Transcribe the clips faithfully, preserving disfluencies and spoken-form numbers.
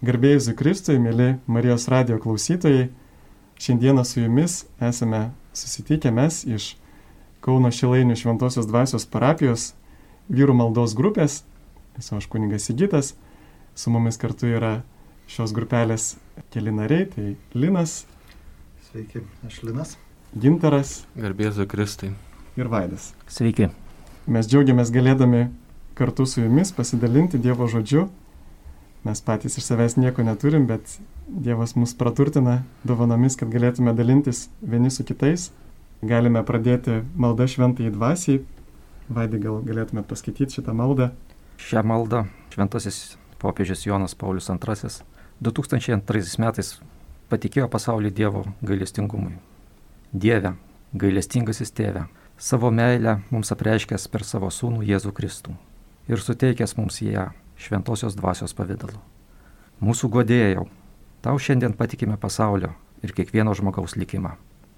Garbėjai Jėzui Kristui, mėly Marijos radijo klausytojai, šiandieną su jumis esame susitikę mes iš Kauno Šilainių Šventosios Dvasios parapijos vyrų maldos grupės. Esu aš kunigas Sigitas, su mumis kartu yra šios grupelės keli nariai, tai Linas. Sveiki, aš Linas. Gintaras. Garbėjai Jėzui Kristui. Ir Vaidas. Sveiki. Mes džiaugiamės galėdami kartu su jumis pasidalinti Dievo žodžiu. Mes patys iš savęs nieko neturim, bet Dievas mus praturtina dovanomis, kad galėtume dalintis vieni su kitais. Galime pradėti maldą Šventajai Dvasiai. Vaidai, gal galėtume paskaityti šitą maldą. Šią maldą šventasis popiežius Jonas Paulius antrasis du tūkstančiai antraisiais metais patikėjo pasaulį Dievo gailestingumui. Dieve, gailestingasis tėve, savo meilę mums apreiškęs per savo sūnų Jėzų Kristų ir suteikęs mums ją šventosios dvasios pavidalu. Mūsų guodėjau, tau šiandien patikime pasaulio ir kiekvieno žmogaus likimą.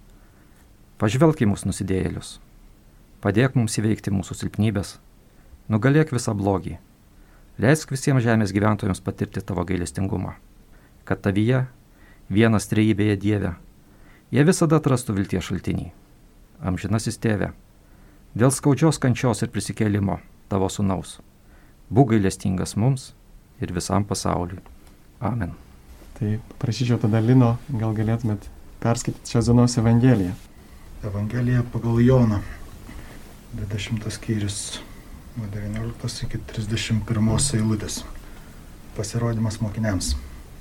Pažvelk į mūsų nusidėjėlius, padėk mums įveikti mūsų silpnybės, nugalėk visą blogį, leisk visiems žemės gyventojams patirti tavo gailestingumą, kad tavyje, vienas trejybėje Dieve, jie visada atrastų vilties šaltinį. Amžinasis tėve, dėl skaudžios kančios ir prisikėlimo tavo sūnaus, būk gailestingas mums ir visam pasauliui. Amen. Tai prašyčiau tada Lino, gal galėtumėt perskaityti šios dienos Evangeliją. Evangelija pagal Joną, dvidešimtas skyrius, nuo devynioliktos iki trisdešimt pirmos eilutės. Pasirodymas mokiniams.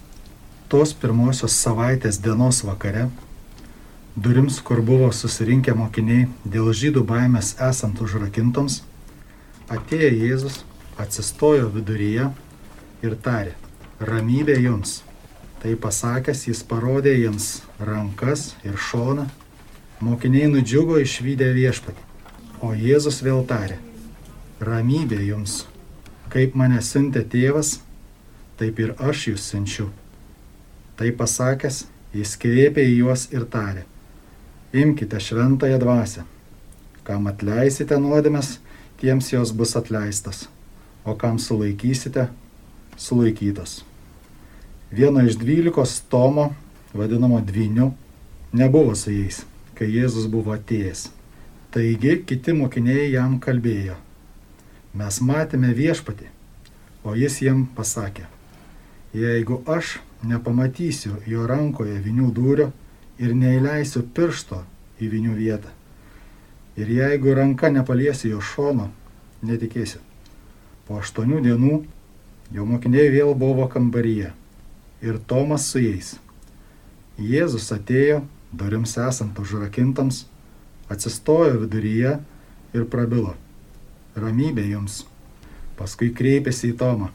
Tos pirmosios savaitės dienos vakare, durims, kur buvo susirinkę mokiniai dėl žydų baimės esant užrakintoms, atėjo Jėzus, atsistojo viduryje ir tarė: ramybė jums. Tai pasakęs, jis parodė jiems rankas ir šoną. Mokiniai nudžiugo išvydę viešpatį. O Jėzus vėl tarė: ramybė jums. Kaip mane siuntė tėvas, taip ir aš jūs siunčiu. Tai pasakęs, jis kvėpė į juos ir tarė: imkite šventąją dvasią. Kam atleisite nuodėmes, tiems jos bus atleistas. O kam sulaikysite, sulaikytos. Vieno iš dvylikos, Tomo, vadinamo Dvyniu, nebuvo su jais, kai Jėzus buvo atėjęs. Taigi kiti mokiniai jam kalbėjo: mes matėme viešpatį. O jis jiem pasakė: jeigu aš nepamatysiu jo rankoje vynių dūrio ir neįleisiu piršto į vynių vietą, ir jeigu ranka nepaliesiu jo šono, netikėsiu. Po aštuonių dienų jo mokiniai vėl buvo kambaryje ir Tomas su jais. Jėzus atėjo, durims esant užrakintams, atsistojo viduryje ir prabilo: ramybė jums. Paskui kreipėsi į Tomą: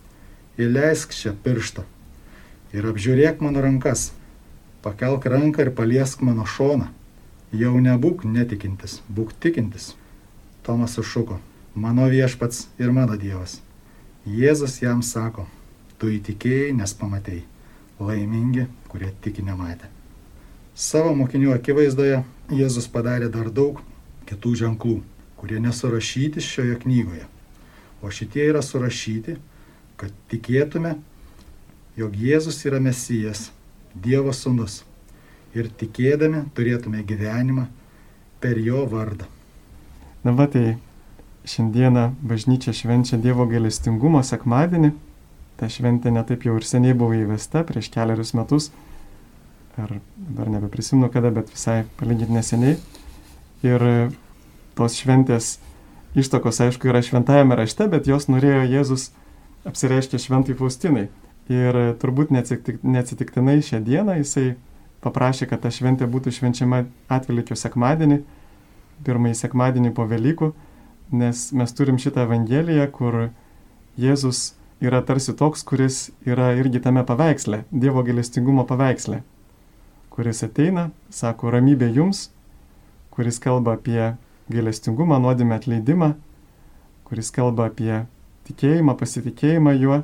įleisk čia pirštą ir apžiūrėk mano rankas, pakelk ranką ir paliesk mano šoną. Jau nebūk netikintis, būk tikintis. Tomas sušuko: mano viešpats ir mano Dievas. Jėzus jam sako: tu įtikėjai, nes pamatei. Laimingi, kurie tiki nematė. Savo mokinių akivaizdoje Jėzus padarė dar daug kitų ženklų, kurie nesurašyti šioje knygoje. O šitie yra surašyti, kad tikėtume, jog Jėzus yra Mesijas, Dievo sūnus, ir tikėdami turėtume gyvenimą per jo vardą. Na va, tai šiandieną bažnyčia švenčia Dievo gailestingumo sekmadienį. Ta šventė netaip jau ir seniai buvo įvesta, prieš keliarius metus. Ar dar nebeprisimenu kada, bet visai palyginti neseniai. Ir tos šventės ištakos, aišku, yra šventajame rašte, bet jos norėjo Jėzus apsireiškė šventai Faustinai. Ir turbūt neatsitiktinai šią dieną jisai paprašė, kad ta šventė būtų švenčiama Atvelykio sekmadienį, pirmąjį sekmadienį po Velykų, nes mes turim šitą Evangeliją, kur Jėzus yra tarsi toks, kuris yra irgi tame paveiksle, Dievo gailestingumo paveiksle, kuris ateina, sako ramybė jums, kuris kalba apie gailestingumą, nuodėmę atleidimą, kuris kalba apie tikėjimą, pasitikėjimą juo.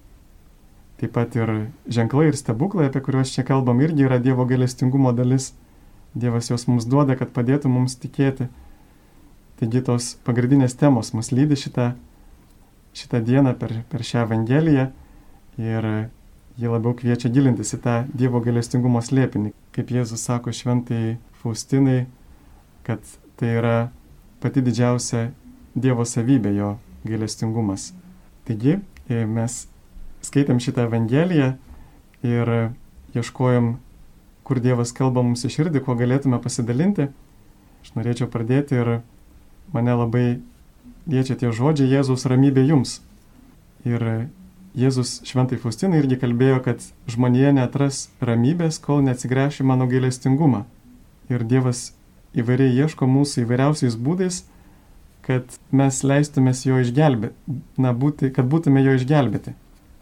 Taip pat ir ženklai ir stebuklai, apie kuriuos čia kalbam, irgi yra Dievo gailestingumo dalis. Dievas juos mums duoda, kad padėtų mums tikėti. Taigi tos pagrindinės temos mus lydi šitą, šitą dieną per, per šią Evangeliją. Ir Jie labiau kviečia gilintis į tą Dievo gailestingumo slėpinį. Kaip Jėzus sako šventai Faustinai, kad tai yra pati didžiausia Dievo savybė, jo gailestingumas. Taigi mes skaitėm šitą Evangeliją ir ieškojom, kur Dievas kalba mums į širdį, kuo galėtume pasidalinti. Aš norėčiau pradėti ir mane labai liečia tie žodžiai Jėzaus ramybė jums. Ir Jėzus šventai Faustinai irgi kalbėjo, kad žmonija neatras ramybės, kol neatsigręš į mano gailestingumą. Ir Dievas įvairiai ieško mūsų įvairiausiais būdais, kad mes leistumės jo išgelbėti, na, būti, kad būtume jo išgelbėti.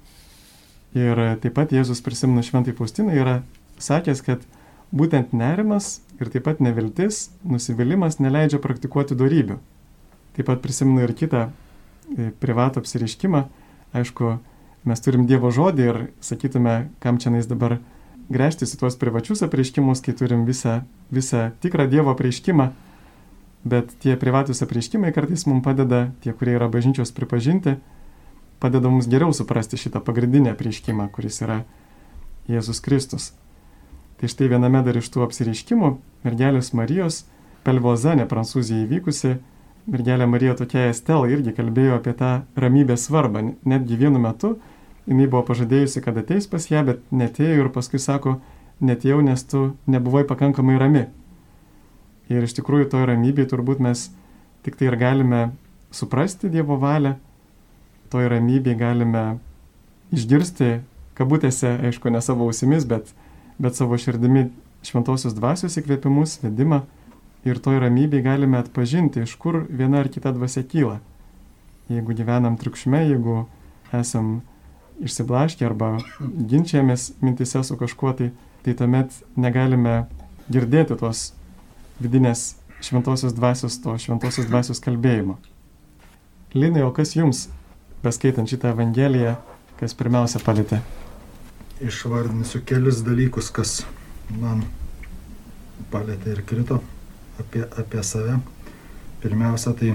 Ir taip pat Jėzus prisimenu šventai Faustinai yra sakęs, kad būtent nerimas ir taip pat neviltis, nusivylimas neleidžia praktikuoti dorybių. Taip pat prisimenu ir kitą privatų apsireiškimą. Aišku, mes turim Dievo žodį ir sakytume, kam čia nais dabar gręžtis į tuos privačius apreiškimus, kai turim visą, visą tikrą Dievo apreiškimą. Bet tie privatus apreiškimai kartais mums padeda, tie, kurie yra bažnyčios pripažinti, padeda mums geriau suprasti šitą pagrindinį apreiškimą, kuris yra Jėzus Kristus. Tai štai viename dar iš tų apsireiškimų mergelės Marijos Pelvozane, Prancūzijoje įvykusi, mergelė Marija tokia Estela irgi kalbėjo apie tą ramybės svarbą. Netgi vienu metu jinai buvo pažadėjusi, kad ateis pas ją, bet netėjo ir paskui sako, netėjau, nes tu nebuvai pakankamai rami. Ir iš tikrųjų toj ramybėje turbūt mes tik tai ir galime suprasti Dievo valią, toj ramybėje galime išgirsti, kabutėse, aišku, ne savo ausimis, bet, bet savo širdimi šventosios dvasios įkvėpimus, vedimą. Ir toj ramybėje galime atpažinti, iš kur viena ar kita dvasia kyla. Jeigu gyvenam triukšme, jeigu esam išsiblaškę arba ginčiamės mintise su kažkuo, tai, tai tuomet negalime girdėti tos vidinės šventosios dvasios, to šventosios dvasios kalbėjimo. Linai, o kas jums, beskaitant šitą Evangeliją, kas pirmiausia palietė? Išvardinsiu kelis dalykus, kas man palietė ir krito apie, apie save. Pirmiausia, tai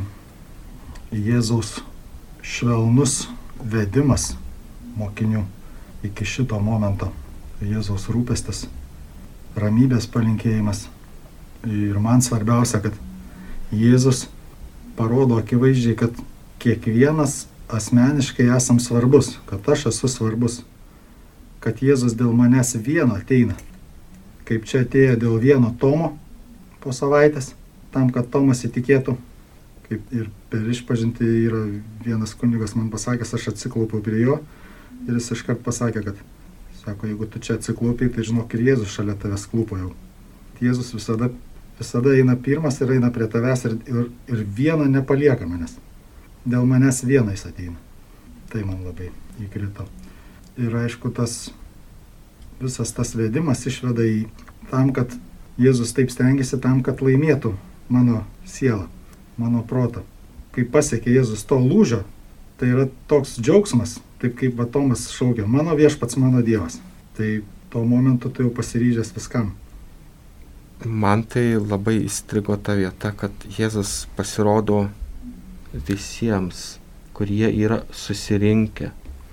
Jėzaus švelnus vedimas mokinių iki šito momento. Jėzaus rūpestis, ramybės palinkėjimas. Ir man svarbiausia, kad Jėzus parodo akivaizdžiai, kad kiekvienas asmeniškai esam svarbus, kad aš esu svarbus, kad Jėzus dėl manęs vieno ateina, kaip čia atėjo dėl vieno Tomo po savaitės, tam, kad Tomas įtikėtų. Kaip ir per išpažintį yra vienas kunigas man pasakęs, aš atsiklaupiau prie jo ir jis iškart pasakė, kad, sako, jeigu tu čia atsiklaupiai, tai žinok, ir Jėzus šalia tavęs klūpo jau. Jėzus visada, visada eina pirmas ir eina prie tavęs ir, ir, ir vieną nepalieka manęs. Dėl manęs vieną jis ateina. Tai man labai įkrito. Ir aišku, tas visas tas vedimas išveda į tam, kad Jėzus taip stengiasi tam, kad laimėtų mano sielą, mano protą. Kai pasiekė Jėzus to lūžio, tai yra toks džiaugsmas, taip kaip va Tomas šaukia, mano viešpats, mano Dievas. Tai tuo momentu tai jau pasiryžęs viskam. Man tai labai įstrigo ta vieta, kad Jėzus pasirodo visiems, kurie yra susirinkę.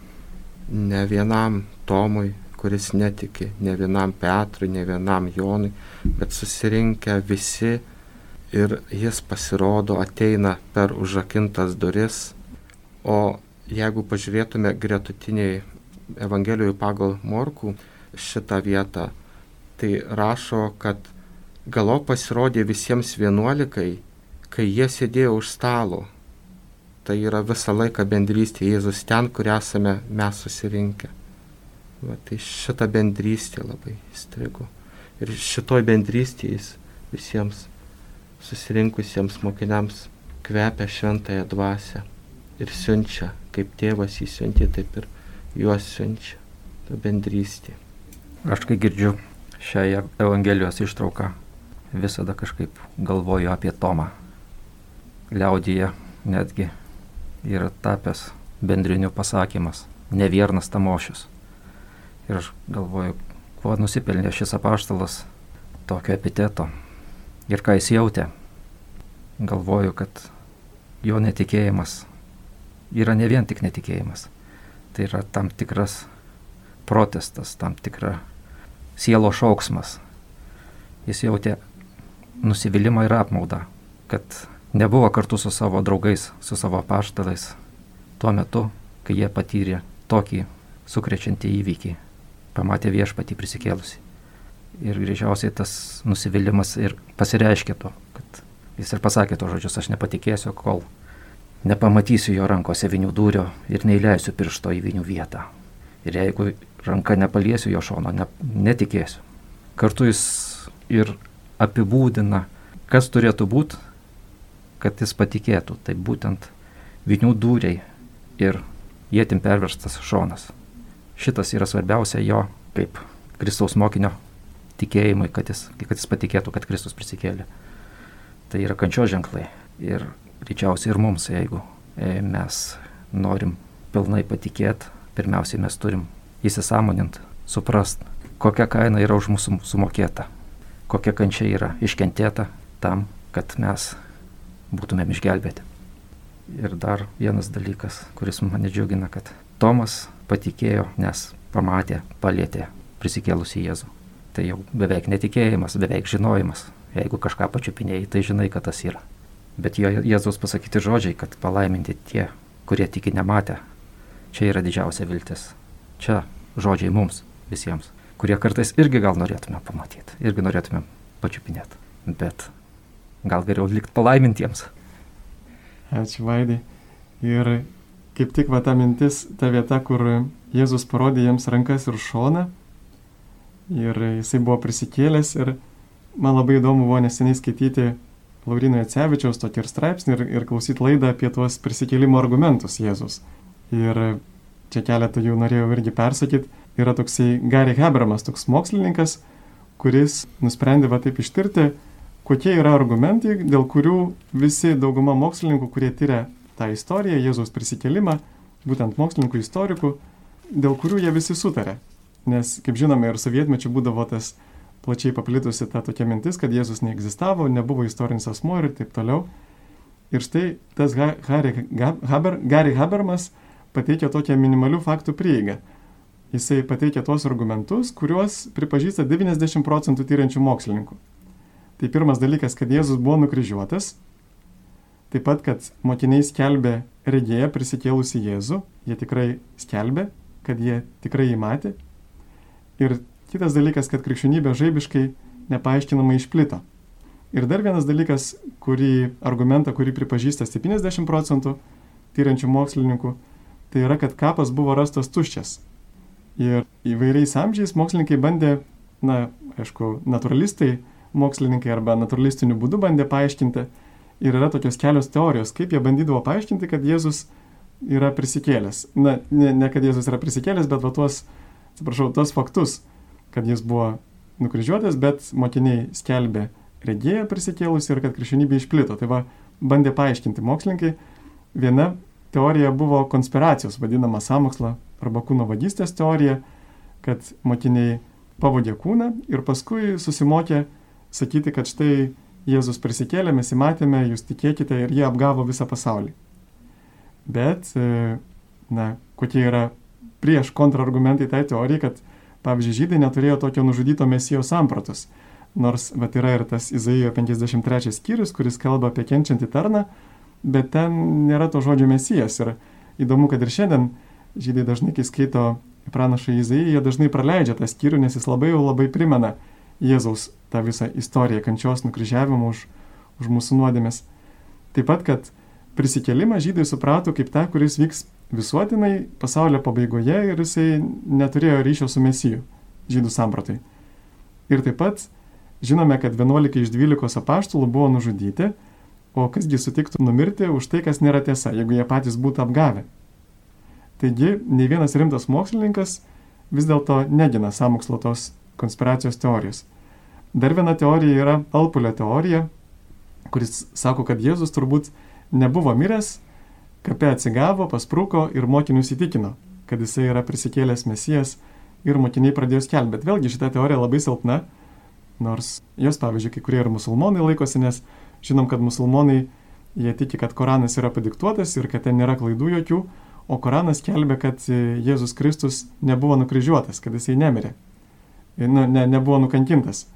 Ne vienam Tomui, kuris netiki, ne vienam Petrui, ne vienam Jonui, bet susirinkę visi ir jis pasirodo, ateina per užrakintas duris. O jeigu pažiūrėtume gretutiniai Evangelijų pagal Morkų šitą vietą, tai rašo, kad galop pasirodė visiems vienuolikai, kai jie sėdėjo už stalo. Tai yra visą laiką bendrystė Jėzus ten, kur esame mes susirinkę. Va, tai šita bendrystė labai įstrigo. Ir šitoj bendrystėje jis visiems susirinkusiems mokiniams kvepia šventąją dvasią ir siunčia, kaip tėvas jį siuntė, taip ir juos siunčia. Ta bendrystė. Aš kai girdžiu šią Evangelijos ištrauką, visada kažkaip galvoju apie Tomą. Liaudyje netgi yra tapęs bendriniu pasakymas, neviernas tamošius. Ir aš galvoju, kuo nusipelnė šis apaštalas tokio epiteto ir ką jis jautė. Galvoju, kad jo netikėjimas yra ne vien tik netikėjimas. Tai yra tam tikras protestas, tam tikra sielo šauksmas. Jis jautė nusivylimą ir apmaudą, kad nebuvo kartu su savo draugais, su savo apaštalais tuo metu, kai jie patyrė tokį sukrečiantį įvykį, pamatė viešpatį prisikėlusį. Ir greičiausiai tas nusivylimas ir pasireiškė to, kad jis ir pasakė to žodžius, aš nepatikėsiu, kol nepamatysiu jo rankose vinių dūrio ir neįleisiu piršto į vinių vietą. Ir jeigu ranka nepaliesiu jo šono, ne, netikėsiu. Kartu jis ir apibūdina, kas turėtų būti, kad jis patikėtų. Tai būtent vinių dūriai ir ietim perverstas šonas. Šitas yra svarbiausia jo kaip Kristaus mokinio tikėjimui, kad jis, kad jis patikėtų, kad Kristus prisikėlė. Tai yra kančios ženklai. Ir greičiausiai ir mums, jeigu mes norim pilnai patikėti, pirmiausiai mes turim įsisąmonint, suprast, kokia kaina yra už mūsų sumokėta, kokia kančia yra iškentėta tam, kad mes būtumėm išgelbėti. Ir dar vienas dalykas, kuris mane džiugina, kad Tomas patikėjo, nes pamatė, palietė prisikėlusį Jėzų. Tai jau beveik netikėjimas, beveik žinojimas. Jeigu kažką pačiupinėjai, tai žinai, kad tas yra. Bet jo Jėzaus pasakyti žodžiai, kad palaiminti tie, kurie tiki nematę, čia yra didžiausia viltis. Čia žodžiai mums visiems, kurie kartais irgi gal norėtume pamatyti, irgi norėtume pačiupinėti. Bet gal geriau likti palaimintiems. Ačiū, Vaidai. Ir kaip tik va ta mintis, ta vieta, kur Jėzus parodė jiems rankas ir šoną, ir jisai buvo prisikėlęs, ir man labai įdomu buvo neseniai skaityti Lauryno Jacevičiaus tokį ir straipsnį ir, ir klausyti laidą apie tuos prisikėlimo argumentus Jėzus. Ir čia keletą jų norėjau irgi persakyti. Yra toksai Gary Habermas, toks mokslininkas, kuris nusprendė va taip ištirti, kokie yra argumentai, dėl kurių visi dauguma mokslininkų, kurie tyria tą istoriją, Jėzaus prisikėlimą, būtent mokslininkų istorikų, dėl kurių jie visi sutarė. Nes, kaip žinome, ir sovietmečiu būdavo tas plačiai paplitusi ta tokia mintis, kad Jėzus neegzistavo, nebuvo istorinis asmuo ir taip toliau. Ir štai tas Gary Haber, Gary Habermas pateikia tokią minimalių faktų prieigą. Jisai pateikia tuos argumentus, kuriuos pripažįsta devyniasdešimt procentų tyriančių mokslininkų. Tai pirmas dalykas, kad Jėzus buvo nukryžiuotas, taip pat, kad mokiniai skelbė regėję prisikėlusį Jėzų, jie tikrai skelbė, kad jie tikrai jį matė. Ir kitas dalykas, kad krikščionybė žaibiškai nepaaiškinamai išplito. Ir dar vienas dalykas, kurį argumentą, kurį pripažįsta septyniasdešimt procentų tyriančių mokslininkų, tai yra, kad kapas buvo rastas tuščias. Ir įvairiais amžiais mokslininkai bandė, na, aišku, naturalistai, mokslininkai arba naturalistiniu būdu bandė paaiškinti. Ir yra tokios kelios teorijos, kaip jie bandydavo paaiškinti, kad Jėzus yra prisikėlęs. Na, ne, ne kad Jėzus yra prisikėlęs, bet va tuos, atsiprašau, tuos faktus, kad jis buvo nukryžiuotas, bet mokiniai skelbė regėję prisikėlusį ir kad krikščionybė išplito. Tai va, bandė paaiškinti mokslininkai. Viena teorija buvo konspiracijos, vadinama sąmokslo arba kūno vagystės teorija, kad mokiniai pavogė kūną ir paskui susimokė sakyti, kad štai Jėzus prisikėlė, mes jį matėme, jūs tikėkite, ir jie apgavo visą pasaulį. Bet, na, kokie yra prieš kontrargumentai tai teorijai, kad, pavyzdžiui, žydai neturėjo tokio nužudyto mesijo sampratos. Nors, vat yra ir tas Izaijo penkiasdešimt trečias skyrius, kuris kalba apie kenčiantį tarną, bet ten nėra to žodžio mesijas. Ir įdomu, kad ir šiandien žydai dažnai, kai skaito pranašą Izaiją, jie dažnai praleidžia tą skyrių, nes jis labai jau labai primena Jėzaus tą visą istoriją kančios nukryžiavimo už, už mūsų nuodėmes. Taip pat, kad prisikėlimą žydai suprato kaip tą, kuris vyks visuotinai pasaulio pabaigoje ir jisai neturėjo ryšio su mesiju, žydų sampratai. Ir taip pat žinome, kad vienuolika iš dvylikos apaštalų buvo nužudyti, o kasgi sutiktų numirti už tai, kas nėra tiesa, jeigu jie patys būtų apgavę. Taigi, nei vienas rimtas mokslininkas vis dėlto negina sąmokslo tos konspiracijos teorijos. Dar viena teorija yra Alpulio teorija, kuris sako, kad Jėzus turbūt nebuvo miręs, kape atsigavo, paspruko ir mokinius įtikino, kad jisai yra prisikėlęs mesijas ir mokiniai pradėjo skelbti. Bet vėlgi šita teorija labai silpna, nors jos, pavyzdžiui, kai kurie ir musulmonai laikosi, nes žinom, kad musulmonai, jie tiki, kad Koranas yra padiktuotas ir kad ten nėra klaidų jokių, o Koranas skelbia, kad Jėzus Kristus nebuvo nukryžiuotas, kad jisai nemirė, nu, ne, nebuvo nukankintas.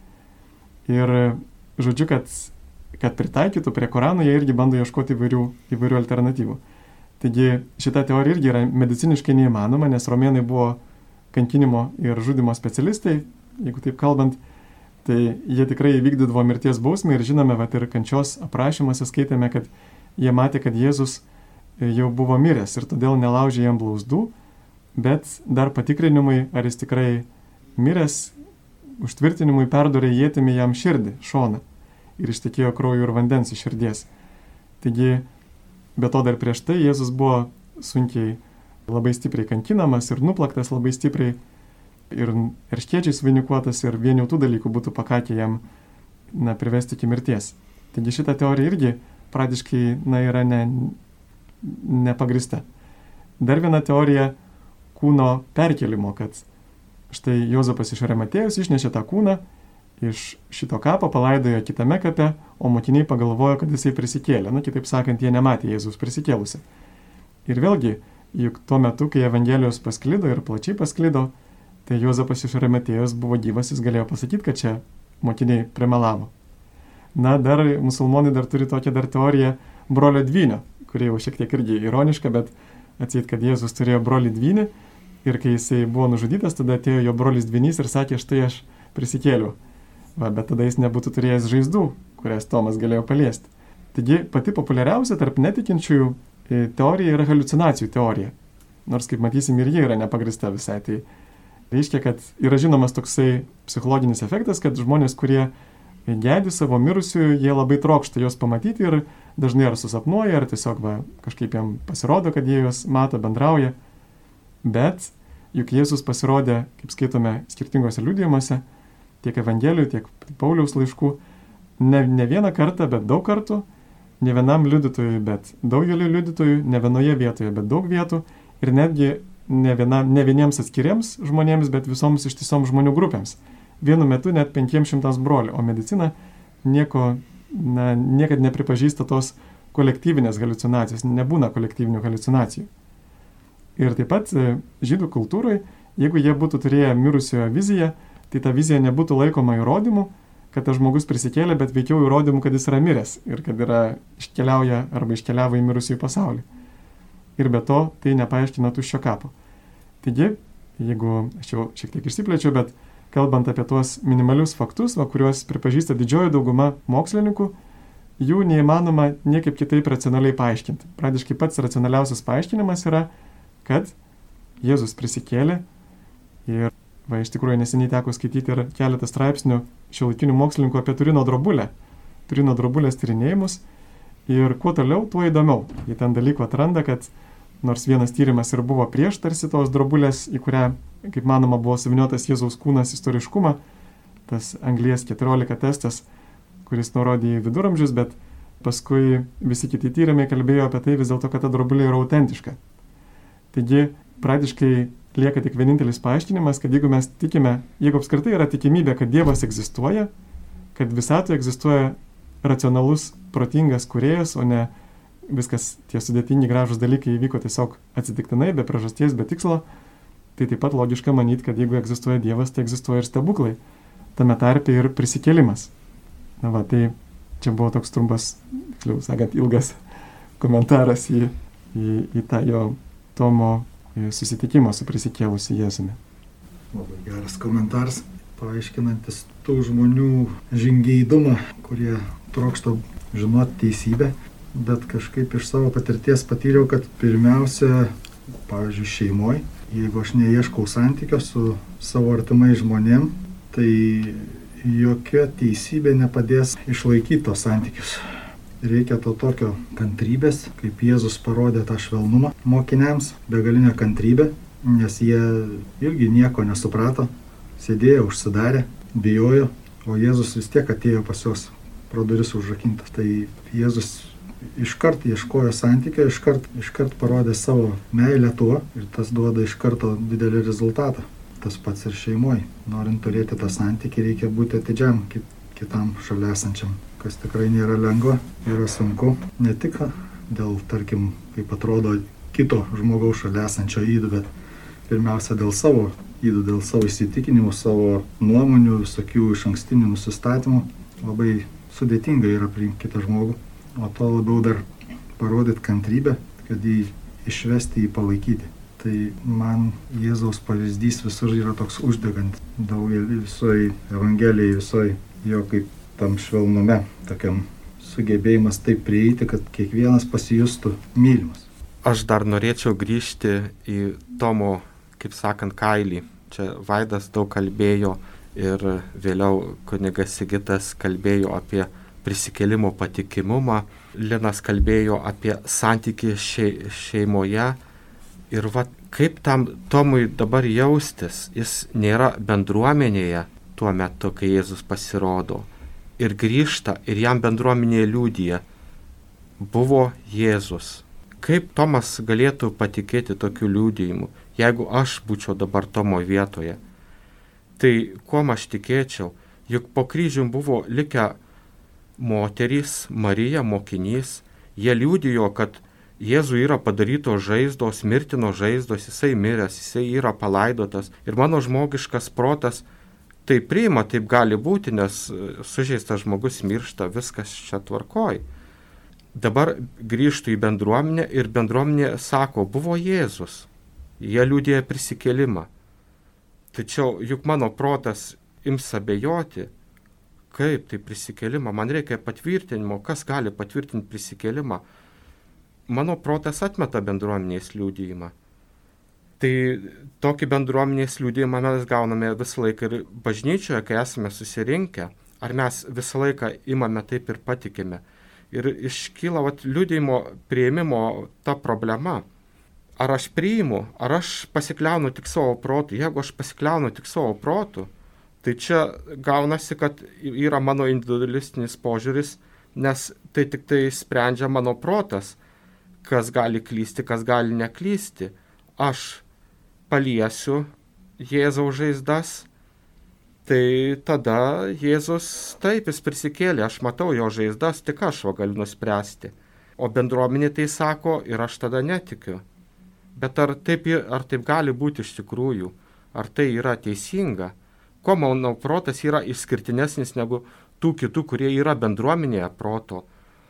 Ir žodžiu, kad, kad pritaikytų prie Korano, jie irgi bando ieškoti įvairių, įvairių alternatyvų. Taigi šita teorija irgi yra mediciniškai neįmanoma, nes romėnai buvo kankinimo ir žudimo specialistai, jeigu taip kalbant, tai jie tikrai įvykdydavo mirties bausmę ir žinome, vat, ir kančios aprašymuose skaitėme, kad jie matė, kad Jėzus jau buvo miręs ir todėl nelaužė jam blauzdų, bet dar patikrinimui, ar jis tikrai miręs, užtvirtinimui perdurė ietimi jam širdį, šoną ir ištekėjo kraujo ir vandens iš širdies. Taigi, be to dar prieš tai Jėzus buvo sunkiai labai stipriai kankinamas ir nuplaktas labai stipriai ir erškėčiais vainikuotas ir vien jau tų dalykų būtų pakakę jam na, privesti iki mirties. Taigi šita teorija irgi praktiškai na, yra ne, nepagrįsta. Dar viena teorija kūno perkelimo, kad štai Juozapas iš Arimatėjos išnešė tą kūną iš šito kapo, palaidojo kitame kape, o mokiniai pagalvojo, kad jisai prisikėlė. Nu, kitaip sakant, jie nematė Jėzus prisikėlusi. Ir vėlgi, juk tuo metu, kai Evangelijos pasklido ir plačiai pasklido, tai Juozapas iš Arimatėjos buvo gyvas, jis galėjo pasakyti, kad čia mokiniai primelavo. Na, dar musulmonai dar turi tokią dar teoriją brolio dvynio, kuri jau šiek tiek irgi ironiška, bet atseit, kad Jėzus turėjo brolį dvynį ir kai jisai buvo nužudytas, tada atėjo jo brolis dvynys ir sakė, štai aš prisikėliau. Va, bet tada jis nebūtų turėjęs žaizdų, kurias Tomas galėjo paliesti. Taigi pati populiariausia tarp netikinčiųjų teorija yra haliucinacijų teorija. Nors, kaip matysim, ir jie yra nepagrįsta visai. Tai reiškia, kad yra žinomas toksai psichologinis efektas, kad žmonės, kurie gedi savo mirusiųjų, jie labai trokšta juos pamatyti ir dažnai ar susapnuoja, ar tiesiog va, kažkaip jam pasirodo, kad jie juos mato, bendrauja. Bet juk Jėzus pasirodė, kaip skaitome skirtingose liudijimuose, tiek Evangelijų, tiek Pauliaus laiškų, ne, ne vieną kartą, bet daug kartų, ne vienam liudytojui, bet daugeliu liudytojų, ne vienoje vietoje, bet daug vietų ir netgi ne, viena, ne vieniems atskiriems žmonėms, bet visoms ištisoms žmonių grupėms. Vienu metu net penkiems šimtams brolių, o medicina nieko, na, niekad nepripažįsta tos kolektyvinės haliucinacijos, nebūna kolektyvinių haliucinacijų. Ir taip pat žydų kultūrai, jeigu jie būtų turėję mirusiojo viziją, tai ta vizija nebūtų laikoma įrodymu, kad tas žmogus prisikėlė, bet veikiau įrodymu, kad jis yra miręs ir kad yra iškeliauja arba iškeliavo į mirusiųjų pasaulį. Ir be to tai nepaaiškina tuščio kapo. Taigi, jeigu aš jau šiek tiek išsiplečiu, bet kalbant apie tuos minimalius faktus, va, kuriuos pripažįsta didžioji dauguma mokslininkų, jų neįmanoma niekaip kitaip racionaliai paaiškinti. Praktiškai pats racionaliausias paaiškinimas yra, kad Jėzus prisikėlė ir va, iš tikrųjų neseniai teko skaityti ir keletą straipsnių šiuolaikinių mokslininkų apie Turino drobulę, Turino drobulės tyrinėjimus ir kuo toliau, tuo įdomiau. Jie ten dalykų atranda, kad nors vienas tyrimas ir buvo prieš tarsi tos drobulės, į kurią, kaip manoma, buvo suviniotas Jėzaus kūnas istoriškumą, tas Anglies keturiolika testas, kuris nurodė į viduramžius, bet paskui visi kiti tyrimai kalbėjo apie tai vis dėlto, kad ta drobulė yra autentiška. Taigi, praktiškai lieka tik vienintelis paaiškinimas, kad jeigu mes tikime, jeigu apskritai yra tikimybė, kad Dievas egzistuoja, kad visatoje egzistuoja racionalus, protingas kūrėjas, o ne viskas tie sudėtingi gražūs dalykai įvyko tiesiog atsitiktinai, be priežasties, be tikslo, tai taip pat logiška manyti, kad jeigu egzistuoja Dievas, tai egzistuoja ir stebuklai, tame tarpe ir prisikėlimas. Na va, tai čia buvo toks trumpas, tiksliau sakant, ilgas komentaras į, į, į tą jo Tomo susitikimą su prisikėlusiu Jėzumi. Labai geras komentaras, paaiškinantis tų žmonių žingeidumą, kurie trokšta žinoti teisybę, bet kažkaip iš savo patirties patyriau, kad pirmiausia, pavyzdžiui, šeimoje, jeigu aš neieškau santykio su savo artimai žmonėm, tai jokia teisybė nepadės išlaikyti tos santykius. Reikia to tokio kantrybės, kaip Jėzus parodė tą švelnumą mokiniams, begalinę kantrybę, nes jie irgi nieko nesuprato, sėdėjo užsidarę, bijojo, o Jėzus vis tiek atėjo pas juos, pro duris užrakintas. Tai Jėzus iškart ieškojo santykio, iškart, iškart parodė savo meilę tuo ir tas duoda iš karto didelį rezultatą. Tas pats ir šeimoje. Norint turėti tą santykį, reikia būti atidžiam kitam šalia esančiam, kas tikrai nėra lengva, yra sunku. Ne tik dėl, tarkim, kaip atrodo kito žmogaus šalia esančio ydų, bet pirmiausia dėl savo ydų, dėl savo įsitikinimų, savo nuomonių, visokių iš ankstinių nusistatymų. Labai sudėtinga yra priimti kitą žmogų, o to labiau dar parodyti kantrybę, kad jį išvesti, jį palaikyti. Tai man Jėzaus pavyzdys visur yra toks uždegant daugelį visoji Evangelijai, visoji jo kaip tam švelnume, tokiam sugebėjimas taip prieiti, kad kiekvienas pasijustų mylimas. Aš dar norėčiau grįžti į Tomo, kaip sakant, kailį. Čia Vaidas daug kalbėjo ir vėliau kunigas Sigitas kalbėjo apie prisikėlimo patikimumą. Linas kalbėjo apie santykį šei, šeimoje. Ir va, kaip tam Tomui dabar jaustis, jis nėra bendruomenėje tuo metu, kai Jėzus pasirodo. Ir grįžta, ir jam bendruomenėje liudija, buvo Jėzus. Kaip Tomas galėtų patikėti tokiu liudijimu, jeigu aš būčiau dabar Tomo vietoje? Tai kuom aš tikėčiau? Juk po kryžium buvo likę moterys, Marija, mokinys. Jie liudijo, kad Jėzui yra padarytos žaizdos, mirtino žaizdos, jisai miręs, jisai yra palaidotas. Ir mano žmogiškas protas tai priima, taip gali būti, nes sužeistas žmogus miršta, viskas čia tvarkoj. Dabar grįžtų į bendruomenę ir bendruomenė sako, buvo Jėzus. Jie liudija prisikėlimą. Tačiau juk mano protas ims abejoti, kaip tai prisikėlimą, man reikia patvirtinimo, kas gali patvirtinti prisikėlimą. Mano protas atmeta bendruomenės liudijimą. Tai tokį bendruomenės liudijimą mes gauname visą laiką ir bažnyčioje, kai esame susirinkę. Ar mes visą laiką imame taip ir patikime. Ir iškyla vat, liudijimo priėmimo ta problema. Ar aš priimu, ar aš pasikliaunu tik savo protu. Jeigu aš pasikliaunu tik savo protu, tai čia gaunasi, kad yra mano individualistinis požiūris, nes tai tik tai sprendžia mano protas, kas gali klysti, kas gali neklysti. Aš paliesiu Jėzaus žaizdas, tai tada Jėzus taip, jis prisikėlė, aš matau jo žaizdas, tik aš va galiu nuspręsti. O bendruomenė tai sako ir aš tada netikiu. Bet ar taip, ar taip gali būti iš tikrųjų? Ar tai yra teisinga? Kuo mano protas yra išskirtinesnis negu tų kitų, kurie yra bendruomenėje proto?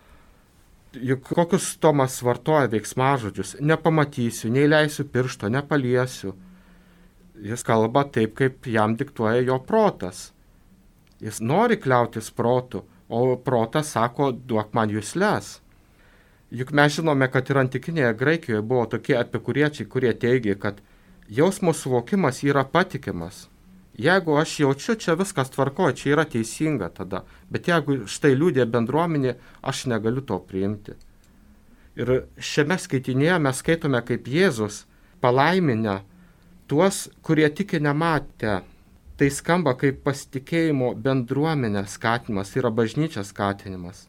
Juk kokius Tomas vartoja veiksmažodžius? Nepamatysiu, neįleisiu piršto, nepaliesiu. Jis kalba taip, kaip jam diktuoja jo protas. Jis nori kliautis protu, o protas sako, duok man jusles. Juk mes žinome, kad ir antikinėje Graikijoje buvo tokie epikuriečiai, kurie teigia, kad jausmo suvokimas yra patikimas. Jeigu aš jaučiu, čia viskas tvarkoja, čia yra teisinga tada. Bet jeigu štai liudija bendruomenė, aš negaliu to priimti. Ir šiame skaitinėje mes skaitome, kaip Jėzus palaiminę tuos, kurie tiki nematę. Tai skamba kaip pasitikėjimo bendruomenė skatinimas, yra bažnyčia skatinimas.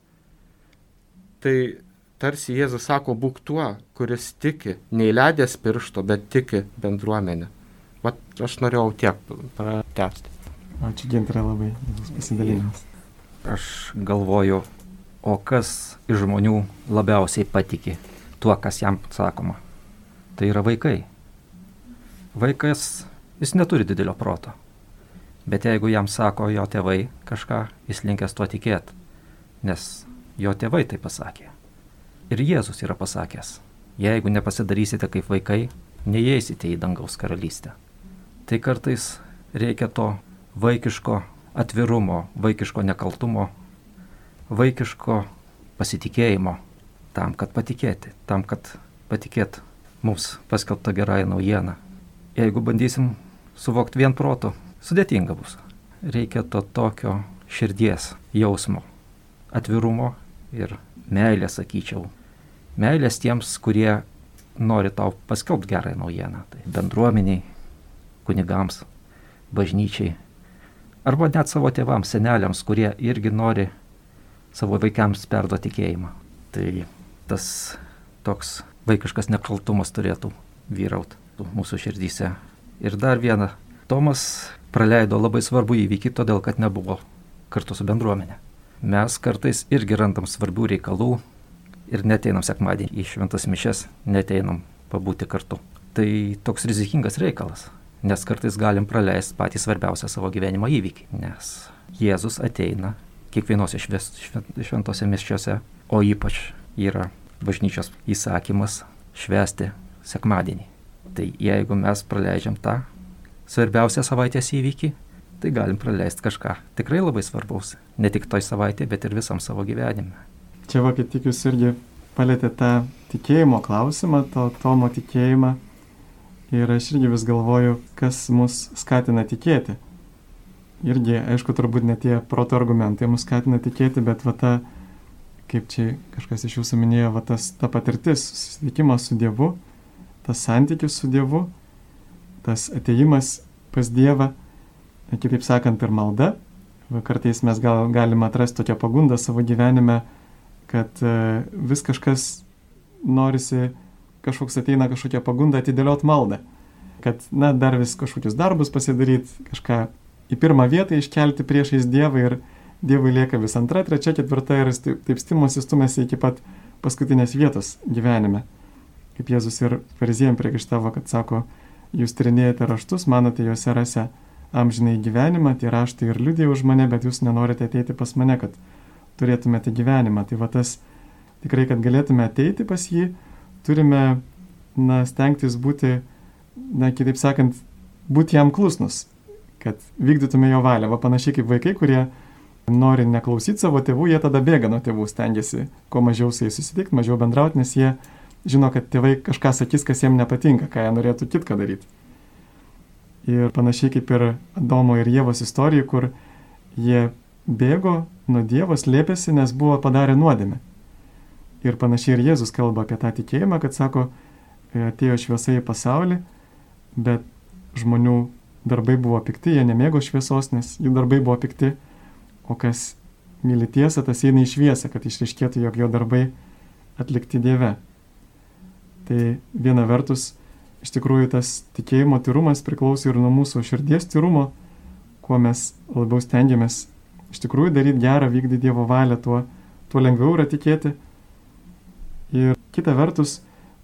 Tai tarsi Jėzus sako, būk tuo, kuris tiki, neįleidęs piršto, bet tiki bendruomenę. Vat aš norėjau tiek pratęsti. Ačiū, Gintarė, labai pasidalinimas. Aš galvoju, o kas iš žmonių labiausiai patiki tuo, kas jam sakoma? Tai yra vaikai. Vaikas, jis neturi didelio proto. Bet jeigu jam sako jo tėvai kažką, jis linkęs tuo tikėti. Nes jo tėvai tai pasakė. Ir Jėzus yra pasakęs, jeigu nepasidarysite kaip vaikai, neįeisite į dangaus karalystę. Tai kartais reikia to vaikiško atvirumo, vaikiško nekaltumo, vaikiško pasitikėjimo tam, kad patikėti, tam, kad patikėti mums paskelbtą gerąją naujieną. Jeigu bandysim suvokti vien protu, sudėtinga bus. Reikia to tokio širdies jausmo, atvirumo ir meilės, sakyčiau. Meilės tiems, kurie nori tau paskelbti gerąją naujieną. Tai bendruomeniai, kunigams, bažnyčiai. Arba net savo tėvams, seneliams, kurie irgi nori savo vaikams perduoti tikėjimą. Tai tas toks vaikiškas nekaltumas turėtų vyrauti mūsų širdyse. Ir dar viena. Tomas praleido labai svarbų įvykį, todėl kad nebuvo kartu su bendruomenė. Mes kartais irgi randam svarbių reikalų ir neteinam sekmadienį į šventas mišias, neteinam pabūti kartu. Tai toks rizikingas reikalas, nes kartais galim praleisti patį svarbiausią savo gyvenimo įvykį, nes Jėzus ateina kiekvienose šventose mišiose, o ypač yra bažnyčios įsakymas švęsti sekmadienį. Tai jeigu mes praleidžiam tą svarbiausią savaitės įvykį, tai galim praleisti kažką tikrai labai svarbaus, ne tik toj savaitėje, bet ir visam savo gyvenime. Čia va, kaip tik jūs irgi palėtė tą tikėjimo klausimą, to Tomo tikėjimą. Ir aš irgi vis galvoju, kas mus skatina tikėti. Irgi, aišku, turbūt ne tie proto argumentai mus skatina tikėti, bet va ta, kaip čia kažkas iš jūsų minėjo, va tas, ta patirtis, susitikimas su Dievu, tas santykis su Dievu, tas atėjimas pas Dievą, kitaip sakant, ir malda. Va, kartais mes gal, galime atrasti tokią pagundą savo gyvenime, kad e, vis kažkas norisi, kažkoks ateina kažkokia pagunda atidėliot maldą. Kad, na, dar vis kažkokius darbus pasidaryti, kažką į pirmą vietą iškelti priešais Dievą ir Dievui lieka vis antra, trečia, ketvirta ir taip, taip stimuosi stumėsi iki pat paskutinės vietos gyvenime. Kaip Jėzus ir fariziejam priekaištavo, kad sako, jūs tyrinėjate raštus, manote juose rase amžinai gyvenimą, tie raštai ir liudija už mane, bet jūs nenorite ateiti pas mane, kad turėtumėte gyvenimą. Tai va tas tikrai, kad galėtume ateiti pas jį, turime, na, stengtis būti, na, kitaip sakant, būti jam klusnus, kad vykdytume jo valią. Va panašiai kaip vaikai, kurie nori neklausyti savo tėvų, jie tada bėga nuo tėvų, stengiasi kuo mažiau su jais susitikti, mažiau bendrauti, nes jie žino, kad tėvai kažką sakys, kas jiems nepatinka, ką jie norėtų kitką daryti. Ir panašiai kaip ir Adomo ir Ievos istorija, kur jie bėgo nuo Dievo, slėpėsi, nes buvo padarę nuodėmę. Ir panašiai ir Jėzus kalba apie tą tikėjimą, kad sako, atėjo šviesa į pasaulį, bet žmonių darbai buvo pikti, jie nemėgo šviesos, nes jų darbai buvo pikti, o kas myli tiesą, tas eina į šviesą, kad išryškėtų, jog jo darbai atlikti Dieve. Tai viena vertus, iš tikrųjų tas tikėjimo tyrumas priklauso ir nuo mūsų širdies tyrumo, kuo mes labiau stengiamės iš tikrųjų daryti gerą, vykdyti Dievo valią, tuo, tuo lengviau yra tikėti. Ir kita vertus,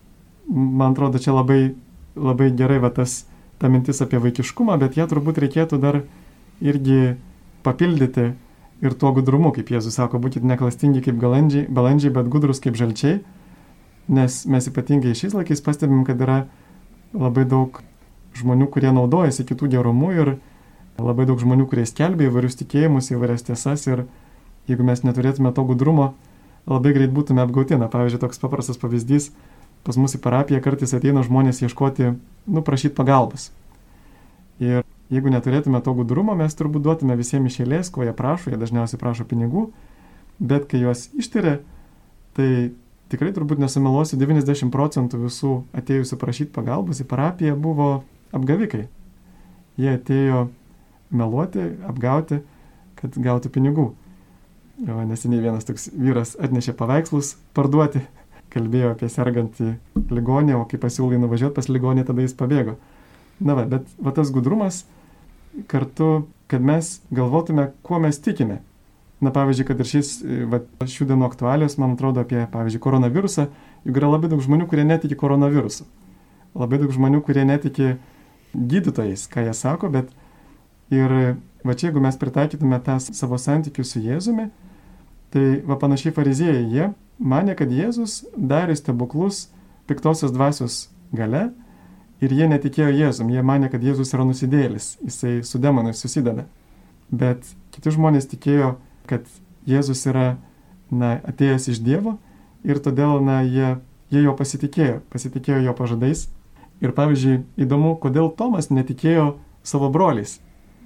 man atrodo, čia labai, labai gerai va tas, ta mintis apie vaikiškumą, bet ją turbūt reikėtų dar irgi papildyti ir tuo gudrumu, kaip Jėzus sako, būkite neklastingi kaip balandžiai, balandžiai, bet gudrus kaip žalčiai, nes mes ypatingai šiais laikais pastebim, kad yra labai daug žmonių, kurie naudojasi kitų gerumu ir labai daug žmonių, kurie skelbia įvairius tikėjimus, įvairias tiesas ir jeigu mes neturėtume to gudrumo, labai greit būtume apgauti. Na, pavyzdžiui, toks paprastas pavyzdys, pas mus į parapiją kartais ateina žmonės ieškoti, nu, prašyti pagalbos. Ir jeigu neturėtume to gudrumo, mes turbūt duotume visiems iš eilės, ko jie prašo, jie dažniausiai prašo pinigų, bet kai juos ištiria, tai tikrai turbūt nesumeluosiu, devyniasdešimt procentų visų atėjusių prašyti pagalbos į parapiją buvo apgavikai. Jie atėjo meluoti, apgauti, kad gautų pinigų. O neseniai vienas toks vyras atnešė paveikslus parduoti, kalbėjo apie sergantį ligonį, o kai pasiūlė nuvažiuoti pas ligonį, tada jis pabėgo. Na va, bet va tas gudrumas kartu, kad mes galvotume, kuo mes tikime. Na, pavyzdžiui, kad ir šis, va, šių dienų aktualijos, man atrodo, apie, pavyzdžiui, koronavirusą, juk yra labai daug žmonių, kurie netiki koronavirusu. Labai daug žmonių, kurie netiki gydytojais, ką jie sako, bet ir va čia, jeigu mes pritaikytume tą savo santykių su Jėzumi, tai va panašiai fariziejai, jie manė, kad Jėzus darė stebuklus piktosios dvasios gale ir jie netikėjo Jėzum, jie manė, kad Jėzus yra nusidėjėlis, jisai su demonais susideda. Bet kiti žmonės tikėjo, kad Jėzus yra, na, atėjęs iš Dievo ir todėl, na, jie, jie jo pasitikėjo, pasitikėjo jo pažadais. Ir pavyzdžiui, įdomu, kodėl Tomas netikėjo savo broliais.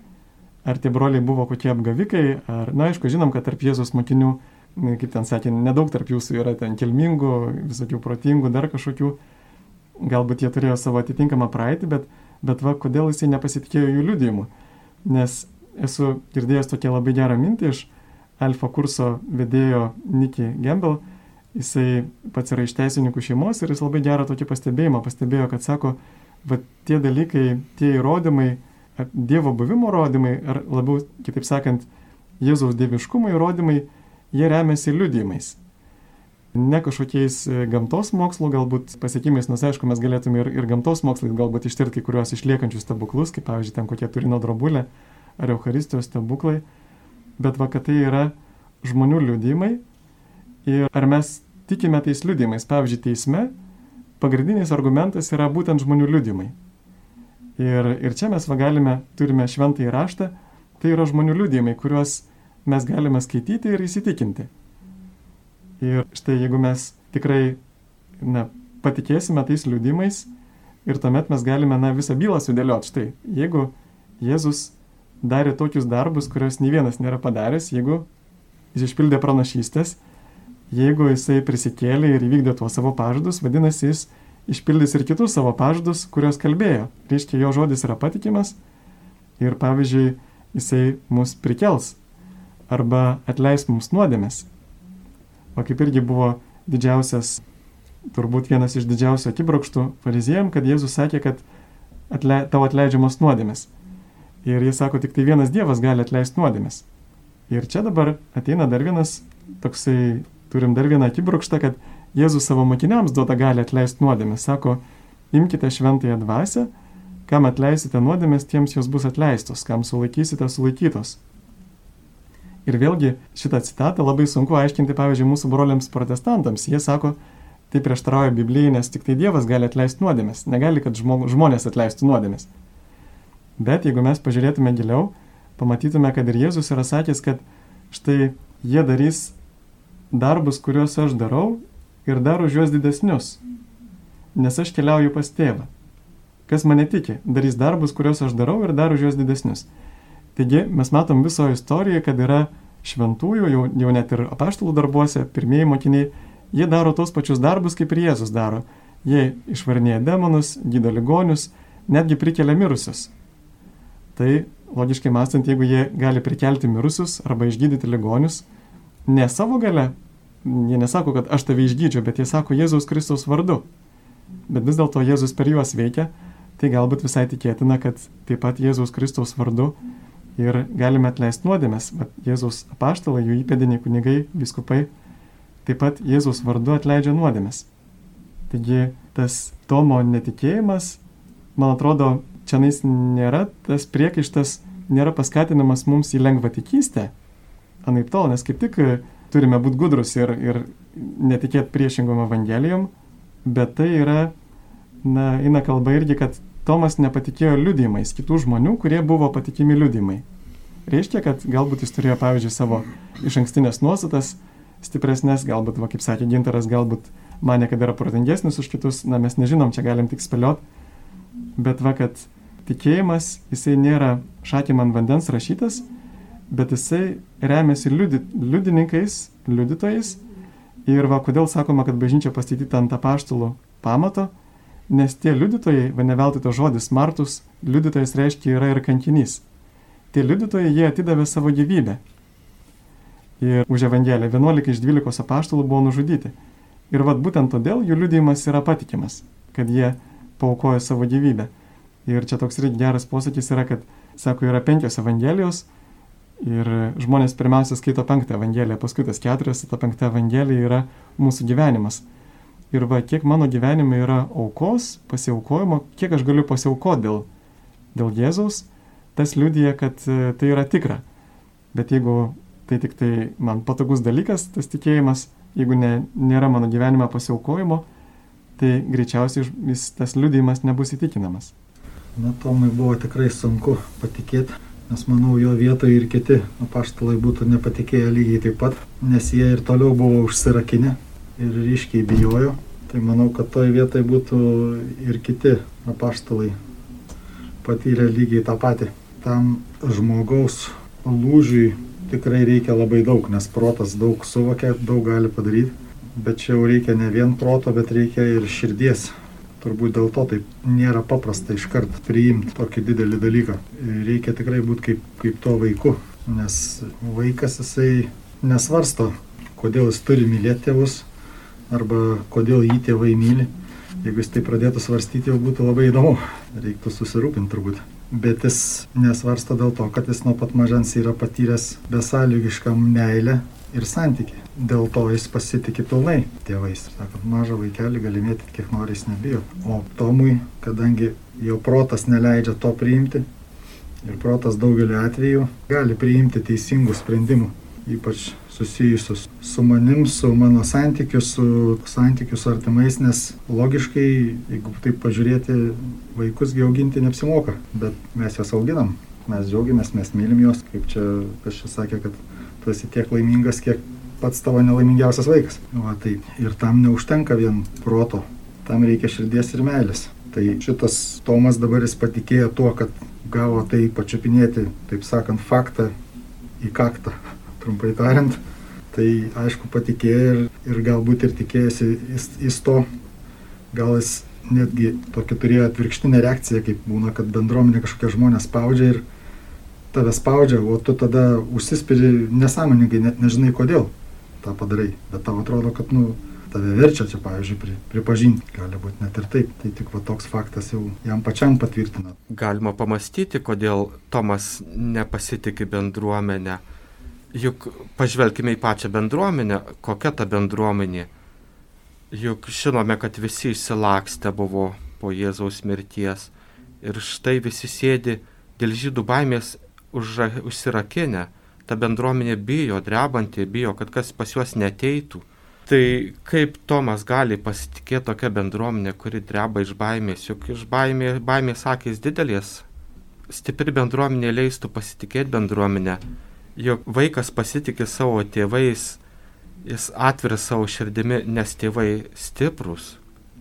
Ar tie broliai buvo kokie apgavikai, ar, na, aišku, žinom, kad tarp Jėzus mokinių, kaip ten sakė, nedaug tarp jūsų yra ten kilmingų, visokių protingų, dar kažkokių, galbūt jie turėjo savo atitinkamą praeitį, bet, bet va, kodėl jisai nepasitikėjo jų liudijimu. Nes esu girdėjęs tokią labai gerą mintį iš Alfa kurso vedėjo Nicky Gamble, jisai pats yra iš teisininkų šeimos ir jis labai gerą tokį pastebėjimą pastebėjo, kad sako, va tie dalykai, tie įrodymai, Dievo buvimo įrodymai, ar labiau, kitaip sakant, Jėzaus dieviškumo įrodymai, jie remiasi liudijimais. ne kažkokiais gamtos mokslo galbūt pasiekimais, nors aišku, mes galėtume ir, ir gamtos mokslais galbūt ištirti kai kuriuos išliekančius stebuklus, kaip pavyzdžiui, ten kokie Turino drobulė ar Eucharistijos stebuklai, bet va, kad tai yra žmonių liudijimai ir ar mes tikime tais liudijimais. Pavyzdžiui, teisme pagrindinis argumentas yra būtent žmonių liudijimai. Ir, ir čia mes va galime, turime šventąjį raštą, tai yra žmonių liudijimai, kuriuos mes galime skaityti ir įsitikinti. Ir štai jeigu mes tikrai na, patikėsime tais liudijimais ir tuomet mes galime na, visą bylą sudėlioti. Štai, jeigu Jėzus darė tokius darbus, kurios nei vienas nėra padaręs, jeigu jis išpildė pranašystės, jeigu jisai prisikėlė ir įvykdė tuos savo pažadus, vadinasi, jis išpildys ir kitus savo pažadus, kuriuos kalbėjo. Reiškia, jo žodis yra patikimas ir, pavyzdžiui, jisai mus prikels arba atleis mums nuodėmes. O kaip irgi buvo didžiausias, turbūt vienas iš didžiausių akibrokštų fariziejam, kad Jėzus sakė, kad atle, tau atleidžiamos nuodėmes. Ir jis sako, tik tai vienas Dievas gali atleisti nuodėmes. Ir čia dabar ateina dar vienas toksai, turim dar vieną akibrokštą, kad Jėzus savo mokiniams duoda gali atleisti nuodėmes. Sako, imkite šventąją dvasią, kam atleisite nuodėmes, tiems jos bus atleistos, kam sulaikysite, sulaikytos. Ir vėlgi šitą citatą labai sunku aiškinti, pavyzdžiui, mūsų broliams protestantams. Jie sako, tai prieštarauja Biblijai, nes tik tai Dievas gali atleisti nuodėmes. Negali, kad žmonės atleistų nuodėmes. Bet jeigu mes pažiūrėtume giliau, pamatytume, kad ir Jėzus yra sakęs, kad štai jie darys darbus, kuriuos aš darau ir dar už juos didesnius, nes aš keliauju pas tėvą. Kas mane tiki, darys darbus, kuriuos aš darau ir dar už juos didesnius. Taigi mes matom viso istorijoje, kad yra šventųjų, jau, jau net ir apaštalų darbuose, pirmieji mokiniai, jie daro tos pačius darbus, kaip ir Jėzus daro. Jie išvarinėja demonus, gydo ligonius, netgi prikelia mirusius. Tai, logiškai mąstant, jeigu jie gali prikelti mirusius arba išgydyti ligonius, ne savo gale, jie nesako, kad aš tave išgydžiu, bet jie sako Jėzaus Kristaus vardu. Bet vis dėlto Jėzus per juos veikia, tai galbūt visai tikėtina, kad taip pat Jėzaus Kristaus vardu ir galime atleisti nuodėmes. Bet Jėzaus apaštalai, jų įpėdiniai kunigai, vyskupai, taip pat Jėzaus vardu atleidžia nuodėmes. Taigi tas Tomo netikėjimas, man atrodo, čianais nėra tas priekaištas, nėra paskatinamas mums į lengvatikystę, anaip tol, nes kaip tik turime būti gudrus ir, ir netikėti priešingom evangelijom, bet tai yra, na, eina kalba irgi, kad Tomas nepatikėjo liudijimais kitų žmonių, kurie buvo patikimi liudijimai. Reiškia, kad galbūt jis turėjo, pavyzdžiui, savo išankstinės nuostatas stipresnės, galbūt, va, kaip sakė Gintaras, galbūt mane, kad yra protingesnis už kitus, na, mes nežinom, čia galim tik spėliot, bet va, kad tikėjimas, jisai nėra šakėm ant vandens rašytas, bet jisai remiasi liudi, liudininkais, liudytojais. Ir va, kodėl sakoma, kad bažnyčia pastatyta ant apaštalų pamato, nes tie liudytojai, va ne veltui to žodis Martus, liudytojas reiškia yra ir kankinys. Tie liudytojai, jie atidavė savo gyvybę. Ir už Evangeliją vienuolika iš dvylikos apaštalų buvo nužudyti. Ir va būtent todėl jų liudijimas yra patikimas, kad jie paaukojo savo gyvybę. Ir čia toks irgi geras posakis yra, kad, sako, yra penkios Evangelijos ir žmonės pirmiausia skaito penktą Evangeliją, paskui tas keturios, ta penkta Evangelija yra mūsų gyvenimas. Ir va, kiek mano gyvenime yra aukos, pasiaukojimo, kiek aš galiu pasiaukoti dėl, dėl Jėzaus, tas liudija, kad tai yra tikra. Bet jeigu tai tik tai man patogus dalykas, tas tikėjimas, jeigu ne, nėra mano gyvenime pasiaukojimo, tai greičiausiai jis, tas liudijimas nebus įtikinamas. Na, Tomui buvo tikrai sunku patikėti, nes manau, jo vietoje ir kiti apaštalai būtų nepatikėję lygiai taip pat, nes jie ir toliau buvo užsirakinę ir ryškiai bijojo. Tai manau, kad toje vietoje būtų ir kiti apaštalai patyrė lygiai tą patį. Tam žmogaus lūžiui tikrai reikia labai daug, nes protas daug suvokia, daug gali padaryti. Bet čia jau reikia ne vien proto, bet reikia ir širdies. Turbūt dėl to taip nėra paprasta iškart priimti tokį didelį dalyką. Reikia tikrai būti kaip, kaip to vaiku, nes vaikas jisai nesvarsto, kodėl jis turi mylėti tėvus, arba kodėl jį tėvai myli. Jeigu jis tai pradėtų svarstyti, jau būtų labai įdomu. Reiktų susirūpinti turbūt. Bet jis nesvarsto dėl to, kad jis nuo pat mažens yra patyręs besąlygišką meilę ir santykį. Dėl to jis pasitikė pilnai tėvais. Sako, mažą vaikelį gali mėtyti, kiek nori, jis nebijo. O Tomui, kadangi jo protas neleidžia to priimti, ir protas daugeliu atveju gali priimti teisingų sprendimų, ypač susijusius su manim, su mano santykiu, su santykiu su artimais, nes logiškai, jeigu taip pažiūrėti, vaikus auginti neapsimoka, bet mes juos auginam, mes džiaugiamės, mes mylim juos, kaip čia kažkas sakė, kad tu esi tiek laimingas, kiek pats tavo nelaimingiausias vaikas. Va, tai ir tam neužtenka vien proto, tam reikia širdies ir meilės. Tai šitas Tomas dabar jis patikėjo tuo, kad gavo tai pačiupinėti, taip sakant, faktą į kaktą, trumpai tariant. Tai aišku patikėjo ir, ir galbūt ir tikėjosi jis, jis to, gal jis netgi tokį turėjo atvirkštinę reakciją, kaip būna, kad bendruomenė kažkokie žmonės spaudžia ir tave spaudžia, o tu tada užsispiri nesąmoningai, net nežinai kodėl tą padarai, bet tau atrodo, kad nu, tave verčia čia, pavyzdžiui, pri, pripažinti, gali būti net ir taip, tai tik va toks faktas jau jam pačiam patvirtina. Galima pamastyti, kodėl Tomas nepasitikė bendruomenę. Juk pažvelkime į pačią bendruomenę, kokia ta bendruomenė. Juk žinome, kad visi išsilakstę buvo po Jėzaus mirties ir štai visi sėdi dėl žydų baimės už, užsirakinę. Ta bendruomenė bijo, drebanti, bijo, kad kas pas juos neteitų. Tai kaip Tomas gali pasitikėti tokia bendruomenė, kuri dreba iš baimės, juk iš baimė, baimės akys didelės. Stipri bendruomenė leistų pasitikėti bendruomenę, juk vaikas pasitikė savo tėvais, jis atveria savo širdimi, nes tėvai stiprus,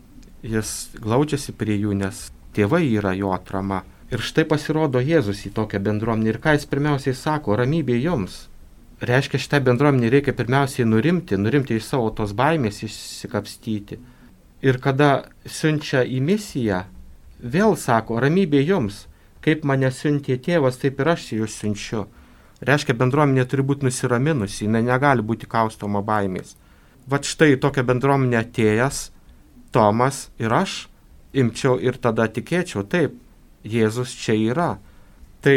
jis glaudžiasi prie jų, nes tėvai yra jo atrama. Ir štai pasirodo Jėzus į tokią bendruomenę ir ką jis pirmiausiai sako, ramybė jums. Reiškia, šitai bendruomenė reikia pirmiausiai nurimti, nurimti iš savo tos baimės, išsikapstyti. Ir kada siunčia į misiją, vėl sako, ramybė jums, kaip mane siuntė tėvas, taip ir aš jūs siunčiu. Reiškia, bendruomenė turi būti nusiraminusi, jinai negali būti kaustoma baimės. Vat štai tokia bendruomenė atėjęs, Tomas ir aš imčiau ir tada tikėčiau, taip, Jėzus čia yra. Tai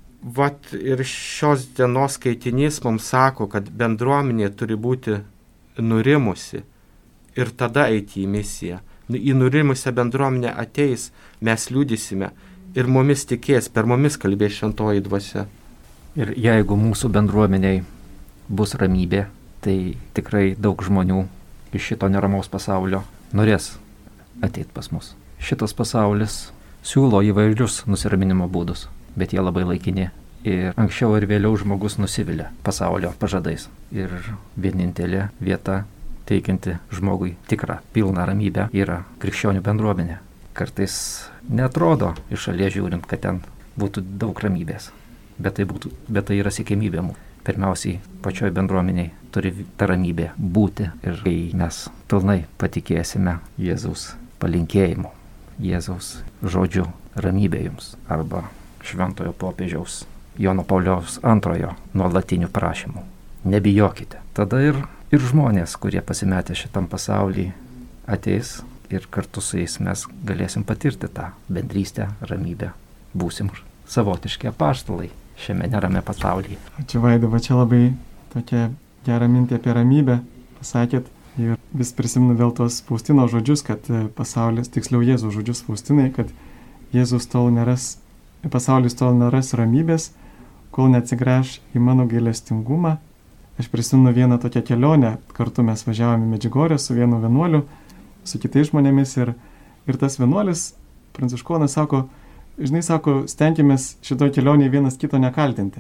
vat ir šios dienos skaitinys mums sako, kad bendruomenė turi būti nurimusi ir tada eiti į misiją. Į nurimusią bendruomenę ateis, mes liudysime ir mumis tikės, per mumis kalbės šventoji dvasia. Ir jeigu mūsų bendruomeniai bus ramybė, tai tikrai daug žmonių iš šito neramaus pasaulio norės ateiti pas mus. Šitas pasaulis siūlo įvairius nusiraminimo būdus, bet jie labai laikini. Ir anksčiau ir vėliau žmogus nusivilia pasaulio pažadais. Ir vienintelė vieta teikianti žmogui tikrą, pilną ramybę yra krikščionių bendruomenė. Kartais netrodo iš šalies žiūrint, kad ten būtų daug ramybės, bet tai, būtų, bet tai yra siekiamybė mūsų. Pirmiausiai pačioj bendruomeniai turi ta ramybė būti ir kai mes pilnai patikėsime Jėzaus palinkėjimu, Jėzaus žodžiu ramybė jums arba šventojo popiežiaus Jono Pauliaus antrojo nuolatinių prašymų. Nebijokite. Tada ir, ir žmonės, kurie pasimetė šitam pasaulyje, ateis ir kartu su jais mes galėsim patirti tą bendrystę, ramybę. Būsim savotiški apaštalai šiame nerame pasaulyje. Ačiū Vaida, va čia labai tokia gera mintė apie ramybę pasakėt ir vis prisimenu vėl tos Faustino žodžius, kad pasaulis, tiksliau Jėzaus žodžius Faustinai, kad Jėzus tol neras, pasaulis tol neras ramybės, kol neatsigręš į mano gailestingumą. Aš prisimenu vieną tokią kelionę, kartu mes važiavome į Medžiugorję su vienu vienuoliu, su kitais žmonėmis ir, ir tas vienuolis, pranciškonas, sako, žinai, sako, stenkimės šitoj kelionėje vienas kito nekaltinti.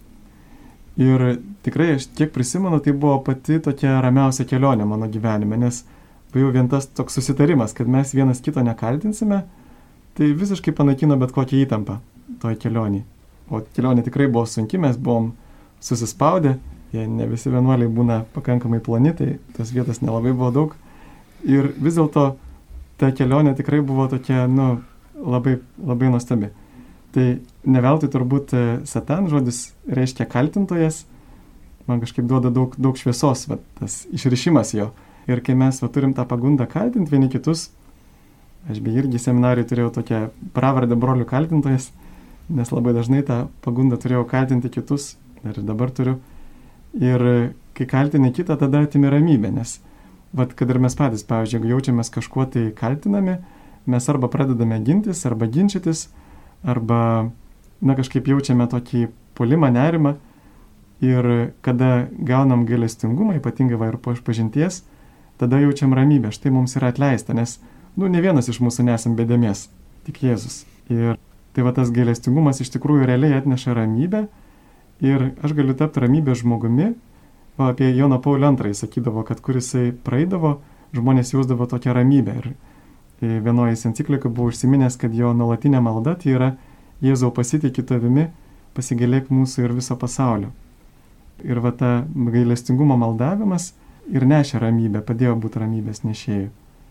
Ir tikrai aš kiek prisimenu, tai buvo pati tokia ramiausia kelionė mano gyvenime, nes jau vien tas toks susitarimas, kad mes vienas kito nekaltinsime, tai visiškai panaikino bet kokią įtampą toj kelionėje. O kelionė tikrai buvo sunki, mes buvom susispaudę, jie ne visi vienuoliai būna pakankamai ploni, tai tos vietos nelabai buvo daug. Ir vis dėlto ta kelionė tikrai buvo tokia, nu, labai, labai nuostabi. Tai ne veltui turbūt Satan žodis reiškia kaltintojas, man kažkaip duoda daug, daug šviesos, va, tas išrišimas jo. Ir kai mes va, turim tą pagundą kaltinti vieni kitus, aš bei irgi seminarijai turėjau tokią pravardę brolių kaltintojas, nes labai dažnai tą pagundą turėjau kaltinti kitus, ir dabar turiu. Ir kai kaltini kitą, tada atimi ramybę, nes vat, kad ir mes patys, pavyzdžiui, jeigu jaučiamės kažkuo tai kaltinami, mes arba pradedame gintis, arba ginčytis, arba, na, kažkaip jaučiame tokį puolimą, nerimą. Ir kada gaunam gailestingumą, ypatingai va ir po išpažinties, tada jaučiam ramybę. Štai mums yra atleista, nes, nu, ne vienas iš mūsų nesam bedėmės, tik Jėzus. Ir tai va tas gailestingumas iš tikrųjų realiai atneša ramybę. Ir aš galiu tapti ramybės žmogumi. O apie Joną Paulių antrąjį sakydavo, kad kur jisai praeidavo, žmonės jausdavo tokią ramybę. Ir vienoje enciklikoje buvo užsiminęs, kad jo nuolatinė malda tai yra Jėzau pasitikė tavimi, pasigailėk mūsų ir viso pasaulio. Ir va ta gailestingumo maldavimas ir nešė ramybę, padėjo būti ramybės nešėjų.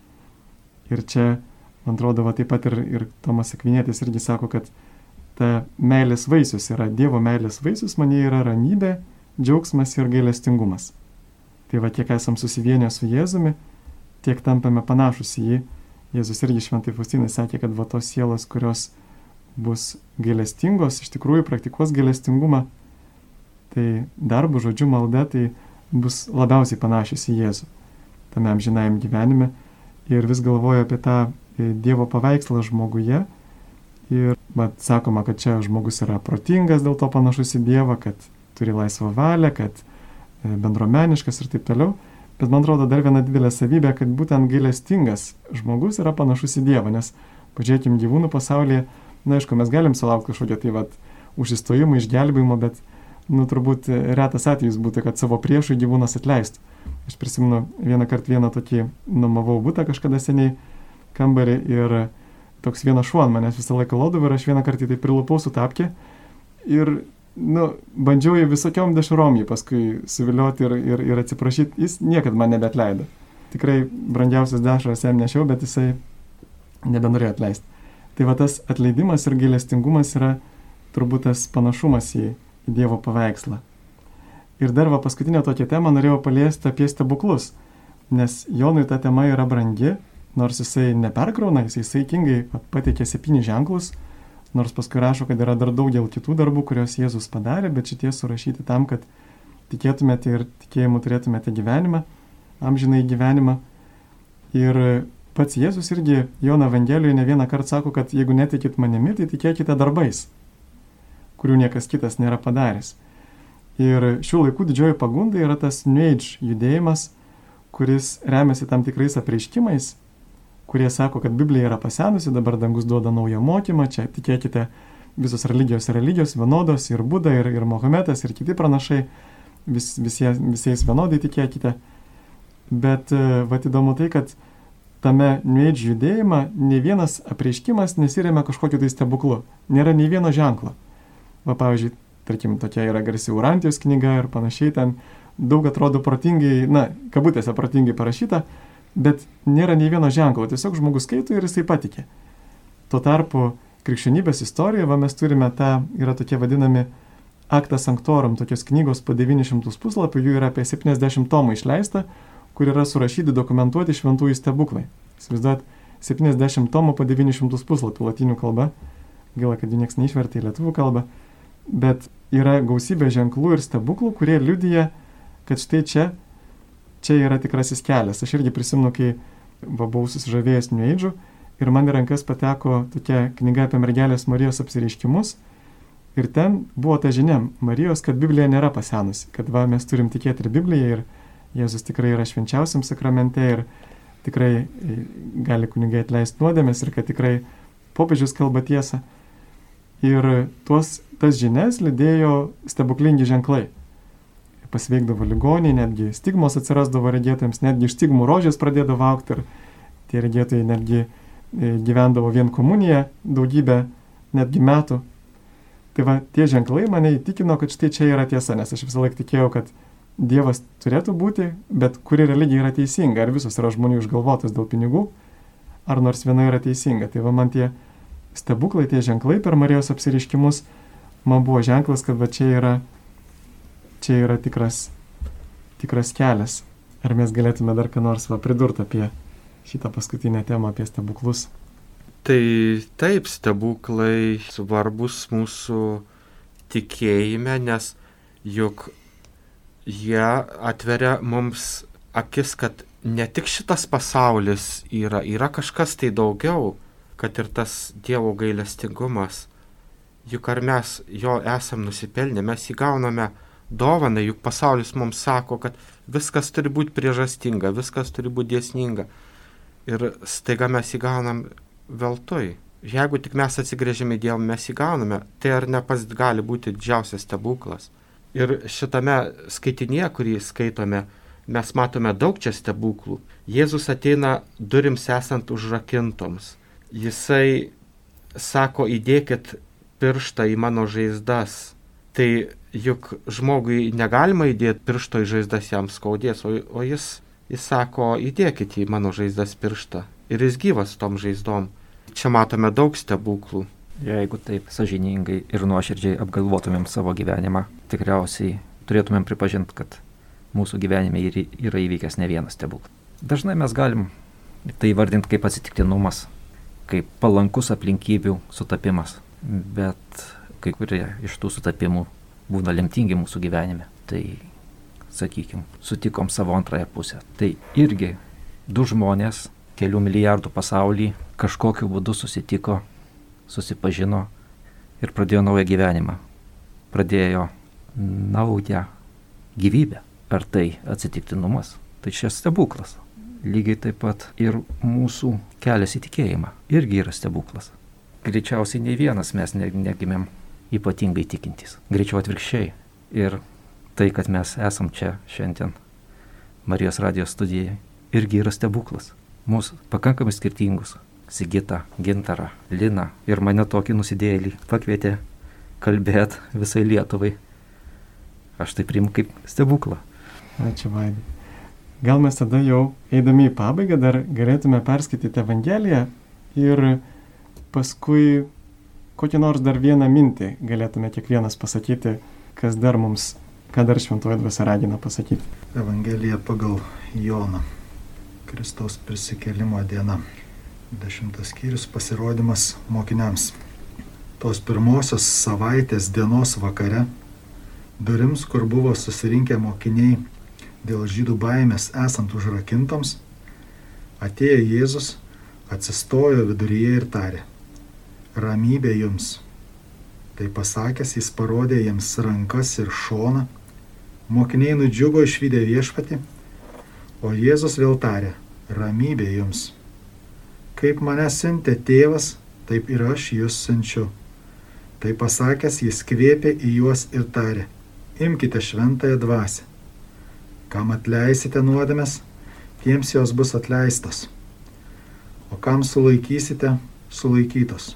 Ir čia, man atrodo, va taip pat ir, ir Tomas Akvinietis irgi sako, kad ta meilės vaisius yra, Dievo meilės vaisius mane yra ramybė, džiaugsmas ir gailestingumas. Tai va, kiek esam susivienę su Jėzumi, tiek tampame panašus į jį. Jėzus irgi šventai Faustinai sakė, kad va tos sielos, kurios bus gailestingos, iš tikrųjų praktikuos gailestingumą, tai darbu, žodžiu, malda, tai bus labiausiai panašios į Jėzų tame amžinajam gyvenime. Ir vis galvoju apie tą Dievo paveikslą žmoguje. Ir mat, sakoma, kad čia žmogus yra protingas, dėl to panašus į Dievą, kad turi laisvą valią, kad bendruomeniškas ir taip toliau. Bet man atrodo dar viena didelė savybė, kad būtent gailestingas žmogus yra panašus į Dievą, nes pažiūrėkim gyvūnų pasaulyje, na aišku, mes galim sulaukti kažkokio tai vat užsistojimo, išgelbėjimo, bet, nu, turbūt retas atvejis būtų, kad savo priešui gyvūnas atleistų. Aš prisimenu vieną kartą vieną tokį nuomavau butą kažkada seniai kambarį ir toks vienas šuo ant manęs visą laiką lodavo ir aš vieną kartą tai prilupau su tapkė ir, nu, bandžiau jį visokiom dešrom jį paskui suvilioti ir, ir, ir atsiprašyti, jis niekad man nebeatleido. Tikrai brangiausias dešras jam nešiau, bet jisai nebenorėjo atleisti. Tai va tas atleidimas ir gailestingumas yra turbūt tas panašumas į, į Dievo paveikslą. Ir dar va paskutinę tokią temą norėjau paliesti apie stebuklus, nes Jonui ta tema yra brangi, nors jisai neperkrauna, jisai saikingai pateikė septynis ženklus, nors paskui rašo, kad yra dar daugel kitų darbų, kuriuos Jėzus padarė, bet šitie surašyti tam, kad tikėtumėte ir tikėjimu turėtumėte gyvenimą, amžinai gyvenimą. Ir pats Jėzus irgi Jono Evangelijoje ne vieną kartą sako, kad jeigu netikit manimi, tai tikėkite darbais, kurių niekas kitas nėra padaręs. Ir šių laikų didžioji pagunda yra tas New Age judėjimas, kuris remiasi tam tikrais apreiškimais, kurie sako, kad Biblija yra pasenusi, dabar dangus duoda naują mokymą, čia tikėkite visos religijos ir religijos vienodos, ir Buda, ir, ir Mohamedas, ir kiti pranašai, vis, visie, visiais vienodai tikėkite. Bet vat įdomu tai, kad tame New Age judėjimą ne vienas apreiškimas nesiremia kažkokiu tai stebuklu, nėra nei vieno ženklo. Va, pavyzdžiui, tarkim, tokia yra garsi Urantijos knyga ir panašiai, ten daug atrodo protingai, na, kabutėse protingai parašyta, bet nėra nei vieno ženklo, tiesiog žmogus skaito ir jisai patikė. Tuo tarpu krikščionybės istorijoje va, mes turime tą, yra tokie vadinami Acta Sanctorum, tokios knygos po devynis šimtus puslapių, jų yra apie septyniasdešimt tomų išleista, kur yra surašyti, dokumentuoti šventųjų stebuklai. Įsivaizduojat, septyniasdešimt tomų po devynis šimtus puslapių lotynų kalba, gaila, kad jų nieks neišvertė į lietuvių kalbą, bet yra gausybė ženklų ir stebuklų, kurie liudija, kad štai čia Čia yra tikrasis kelias. Aš irgi prisimenu, kai va, buvau susižavėjęs New Age'u ir man į rankas pateko tokia knyga apie mergelės Marijos apsireiškimus. Ir ten buvo ta žinia Marijos, kad Biblija nėra pasenusi, kad va, mes turim tikėti ir Bibliją ir Jėzus tikrai yra švenčiausiam sakramente ir tikrai gali kunigai atleisti nuodėmes ir kad tikrai popiežius kalba tiesą. Ir tuos, tas žinias lydėjo stebuklingi ženklai. Pasveikdavo ligoniai, netgi stigmos atsirasdavo regėtojams, netgi iš stigmų rožės pradėdavo augti ir tie regėtojai netgi gyvendavo vien komuniją daugybę netgi metų. Tai va, tie ženklai mane įtikino, kad štai čia yra tiesa, nes aš visą laiką tikėjau, kad Dievas turėtų būti, bet kuri religija yra teisinga, ar visos yra žmonių išgalvotas dėl pinigų, ar nors viena yra teisinga. Tai va, man tie stebuklai, tie ženklai per Marijos apsireiškimus, man buvo ženklas, kad va čia yra Čia yra tikras, tikras kelias. Ar mes galėtume dar ką nors va, pridurti apie šitą paskutinę temą, apie stebuklus? Tai taip, stebuklai svarbus mūsų tikėjime, nes juk jie atveria mums akis, kad ne tik šitas pasaulis yra, yra kažkas tai daugiau, kad ir tas Dievo gailestingumas. Juk ar mes jo esam nusipelnę, mes įgauname dovaną, juk pasaulis mums sako, kad viskas turi būti priežastinga, viskas turi būti dėsninga. Ir staiga mes įgaunam veltui. Jeigu tik mes atsigrėžime į Dievą, mes įgauname, tai ar ne pas gali būti didžiausias stebuklas. Ir šitame skaitinėje, kurį skaitome, mes matome daug čia stebuklų. Jėzus ateina durims esant užrakintoms. Jisai sako, įdėkit pirštą į mano žaizdas. Tai juk žmogui negalima įdėti piršto į žaizdas, jam skaudės, o, o jis, jis sako, įdėkit į mano žaizdas pirštą. Ir jis gyvas tom žaizdom. Čia matome daug stebuklų. Jeigu taip sąžiningai ir nuoširdžiai apgalvotumėm savo gyvenimą, tikriausiai turėtumėm pripažinti, kad mūsų gyvenime yra įvykęs ne vienas stebuklas. Dažnai mes galim tai vardinti kaip atsitiktinumas, kaip palankus aplinkybių sutapimas, bet kai kurie iš tų sutapimų būna lemtingi mūsų gyvenime. Tai, sakykime, sutikom savo antrąją pusę. Tai irgi du žmonės kelių milijardų pasaulyje kažkokiu būdu susitiko, susipažino ir pradėjo naują gyvenimą. Pradėjo naują gyvybę. Ar tai atsitiktinumas? Tai čia stebuklas. Lygiai taip pat ir mūsų kelias į tikėjimą irgi yra stebuklas. Greičiausiai nei vienas mes negimėm ypatingai tikintys. Greičiau atvirkščiai. Ir tai, kad mes esam čia šiandien Marijos radijos studijoje, irgi yra stebuklas. Mūsų pakankamai skirtingus. Sigitą, Gintarą, Liną ir mane tokį nusidėjėlį pakvietė kalbėti visai Lietuvai. Aš tai priimu kaip stebuklą. Ačiū, Vaidai. Gal mes tada jau, eidami į pabaigą, dar galėtume perskaityti Evangeliją ir paskui kokią nors dar vieną mintį galėtume kiekvienas pasakyti, kas dar mums, ką dar Šventoji Dvasia ragina pasakyti. Evangelija pagal Joną. Kristaus prisikėlimo diena. Dešimtas skyrius, pasirodymas mokiniams. Tos pirmosios savaitės dienos vakare, durims, kur buvo susirinkę mokiniai dėl žydų baimės esant užrakintoms, atėjo Jėzus, atsistojo viduryje ir tarė: ramybė jums. Tai pasakęs, jis parodė jiems rankas ir šoną. Mokiniai nudžiugo išvydę viešpatį, o Jėzus vėl tarė: ramybė jums. Kaip mane siuntė tėvas, taip ir aš jūs siunčiu. Tai pasakęs, jis kvėpė į juos ir tarė: imkite šventąją dvasią. Kam atleisite nuodėmes, tiems jos bus atleistos. O kam sulaikysite, sulaikytos.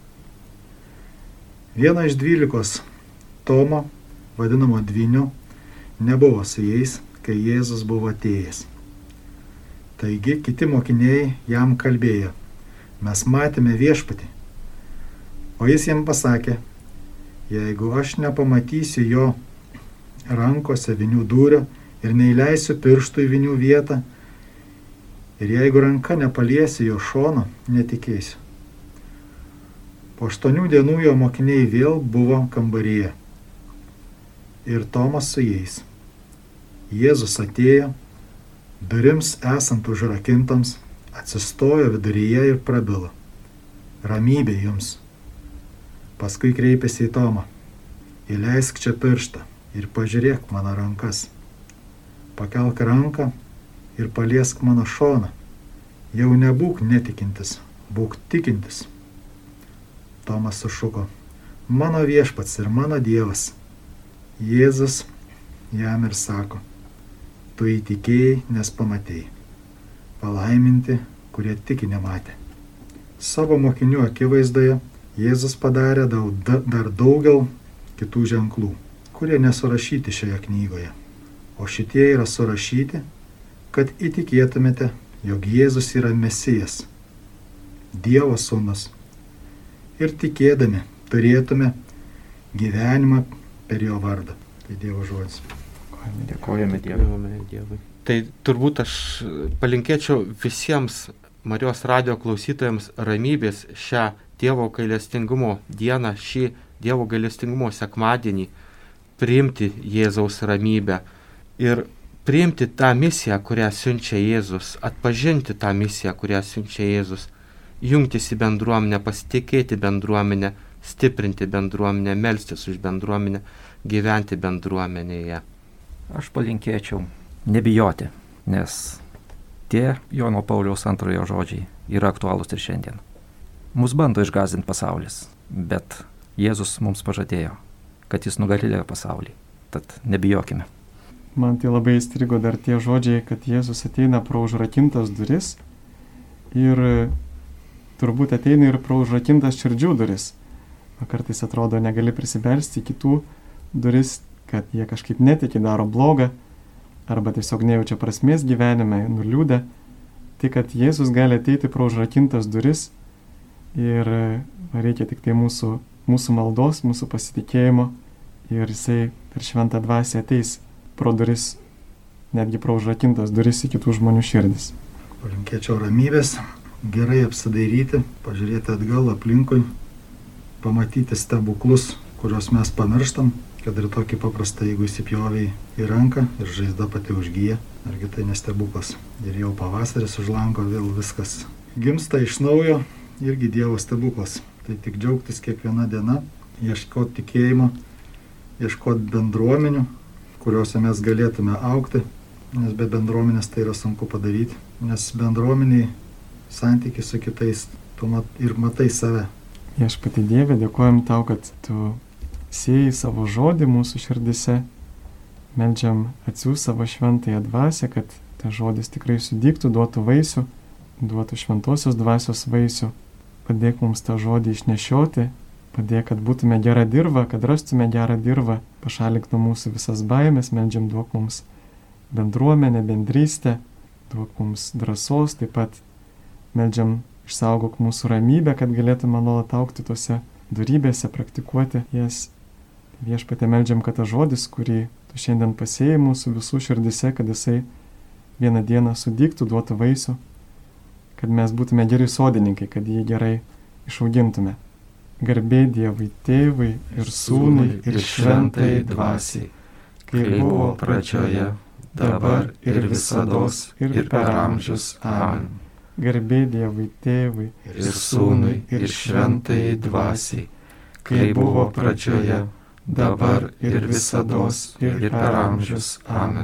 Vieno iš dvylikos, Tomo, vadinamo Dvyniu, nebuvo su jais, kai Jėzus buvo atėjęs. Taigi kiti mokiniai jam kalbėjo: mes matėme viešpatį. O jis jam pasakė: jeigu aš nepamatysiu jo rankose vinių dūrio ir neįleisiu pirštų į vinių vietą, ir jeigu ranka nepaliesiu jo šono, netikėsiu. Po aštuonių dienų jo mokiniai vėl buvo kambaryje. Ir Tomas su jais. Jėzus atėjo, durims esant užrakintams, atsistojo viduryje ir prabilo: ramybė jums. Paskui kreipėsi į Tomą: įleisk čia pirštą ir pažiūrėk mano rankas. Pakelk ranką ir paliesk mano šoną. Jau nebūk netikintis, būk tikintis. Tomas sušuko: mano viešpats ir mano Dievas. Jėzus jam ir sako: tu įtikėjai, nes pamatėjai. Palaiminti, kurie tiki nematė. Savo mokinių akivaizdoje Jėzus padarė dar daugel kitų ženklų, kurie nesurašyti šioje knygoje. O šitie yra surašyti, kad įtikėtumėte, jog Jėzus yra Mesijas, Dievo sūnus, ir tikėdami turėtume gyvenimą per jo vardą. Tai Dievo žodis. Dėkojame Dievui. Tai turbūt aš palinkėčiau visiems Marijos radijo klausytojams ramybės šią Dievo gailestingumo dieną, šį Dievo gailestingumo sekmadienį, priimti Jėzaus ramybę, ir priimti tą misiją, kurią siunčia Jėzus, atpažinti tą misiją, kurią siunčia Jėzus, jungtis į bendruomenę, pasitikėti bendruomenę, stiprinti bendruomenę, melstis už bendruomenę, gyventi bendruomenėje. Aš palinkėčiau nebijoti, nes tie Jono Pauliaus antrojo žodžiai yra aktualūs ir šiandien. Mus bando išgąsdinti pasaulis, bet Jėzus mums pažadėjo, kad jis nugalėjo pasaulį. Tad nebijokime. Man tai labai įstrigo dar tie žodžiai, kad Jėzus ateina pro užrakintas duris ir turbūt ateina ir pro užrakintas širdžių duris. O kartais atrodo, negali prisibelsti į kitų duris, kad jie kažkaip netiki, daro blogą, arba tiesiog nejaučia prasmės gyvenime, nuliūdę. Tai kad Jėzus gali ateiti pro užrakintas duris ir reikia tik tai mūsų, mūsų maldos, mūsų pasitikėjimo ir jisai per šventą dvasią ateis pro duris, netgi pro užrakintas duris į kitų žmonių širdis. Palinkėčiau ramybės, gerai apsidairyti, pažiūrėti atgal aplinkui, pamatyti stebuklus, kuriuos mes pamirštam, kad ir tokį paprastą, jeigu įsipjoviai į ranką ir žaizda pati užgyja, argi tai nestebuklas. Ir jau pavasaris už lango vėl viskas gimsta iš naujo, irgi Dievo stebuklas. Tai tik džiaugtis kiekviena diena, ieškoti tikėjimo, ieškoti bendruomenių, kuriuose mes galėtume augti, nes be bendruomenės tai yra sunku padaryti, nes bendruomeniai santykiai su kitais, tu mat, ir matai save. Viešpatie Dieve, dėkojam tau, kad tu sėjai savo žodį mūsų širdise, meldžiam atsiųs savo šventąją dvasią, kad tas žodis tikrai sudygtų, duotų vaisių, duotų šventosios dvasios vaisių, padėk mums tą žodį išnešioti, padėk, kad būtume gerą dirvą, kad rastume gerą dirvą, pašalink nuo mūsų visas baimės, meldžiam duok mums bendruomenę, bendrystę, duok mums drąsos, taip pat meldžiam išsaugok mūsų ramybę, kad galėtume nuolat augti tose dorybėse, praktikuoti jas. Viešpatie meldžiam, kad tas žodis, kurį tu šiandien pasėjai mūsų visų širdise, kad jisai vieną dieną sudygtų, duotų vaisių, kad mes būtume geri sodininkai, kad jį gerai išaugintume. Garbė Dievui Tėvui ir Sūnui ir Šventai Dvasiai, kaip buvo pradžioje, dabar ir visados ir per amžius. Amen. Garbė Dievui Tėvui ir Sūnui ir Šventai Dvasiai, kaip buvo pradžioje, dabar ir visados ir per amžius. Amen.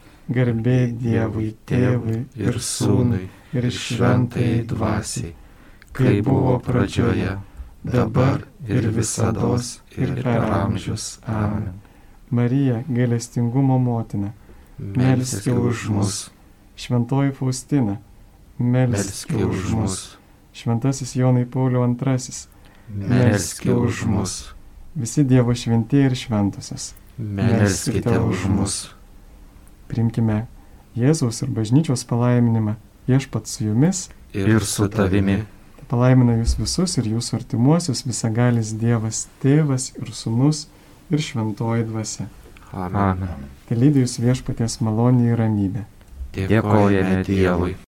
Garbė Dievui Tėvui ir Sūnui ir Šventai Dvasiai, kaip buvo pradžioje, dabar ir visados ir per amžius. Amen. Marija, gailestingumo motina, melski už mus. Šventoji Faustina, melski už mus. Šventasis Jonai Pauliau antrasis, melski už mus. Visi Dievo šventieji ir šventosios, melskite už mus. Priimkime Jėzaus ir bažnyčios palaiminimą. Viešpats su jumis ir su tavimi. Palaimina jūs visus ir jūsų artimuosius visagalis Dievas, Tėvas ir Sūnus ir Šventoji Dvasia. Amen. Te lydi jūs Viešpaties malonė ir ramybė. Dėkojame Dievui.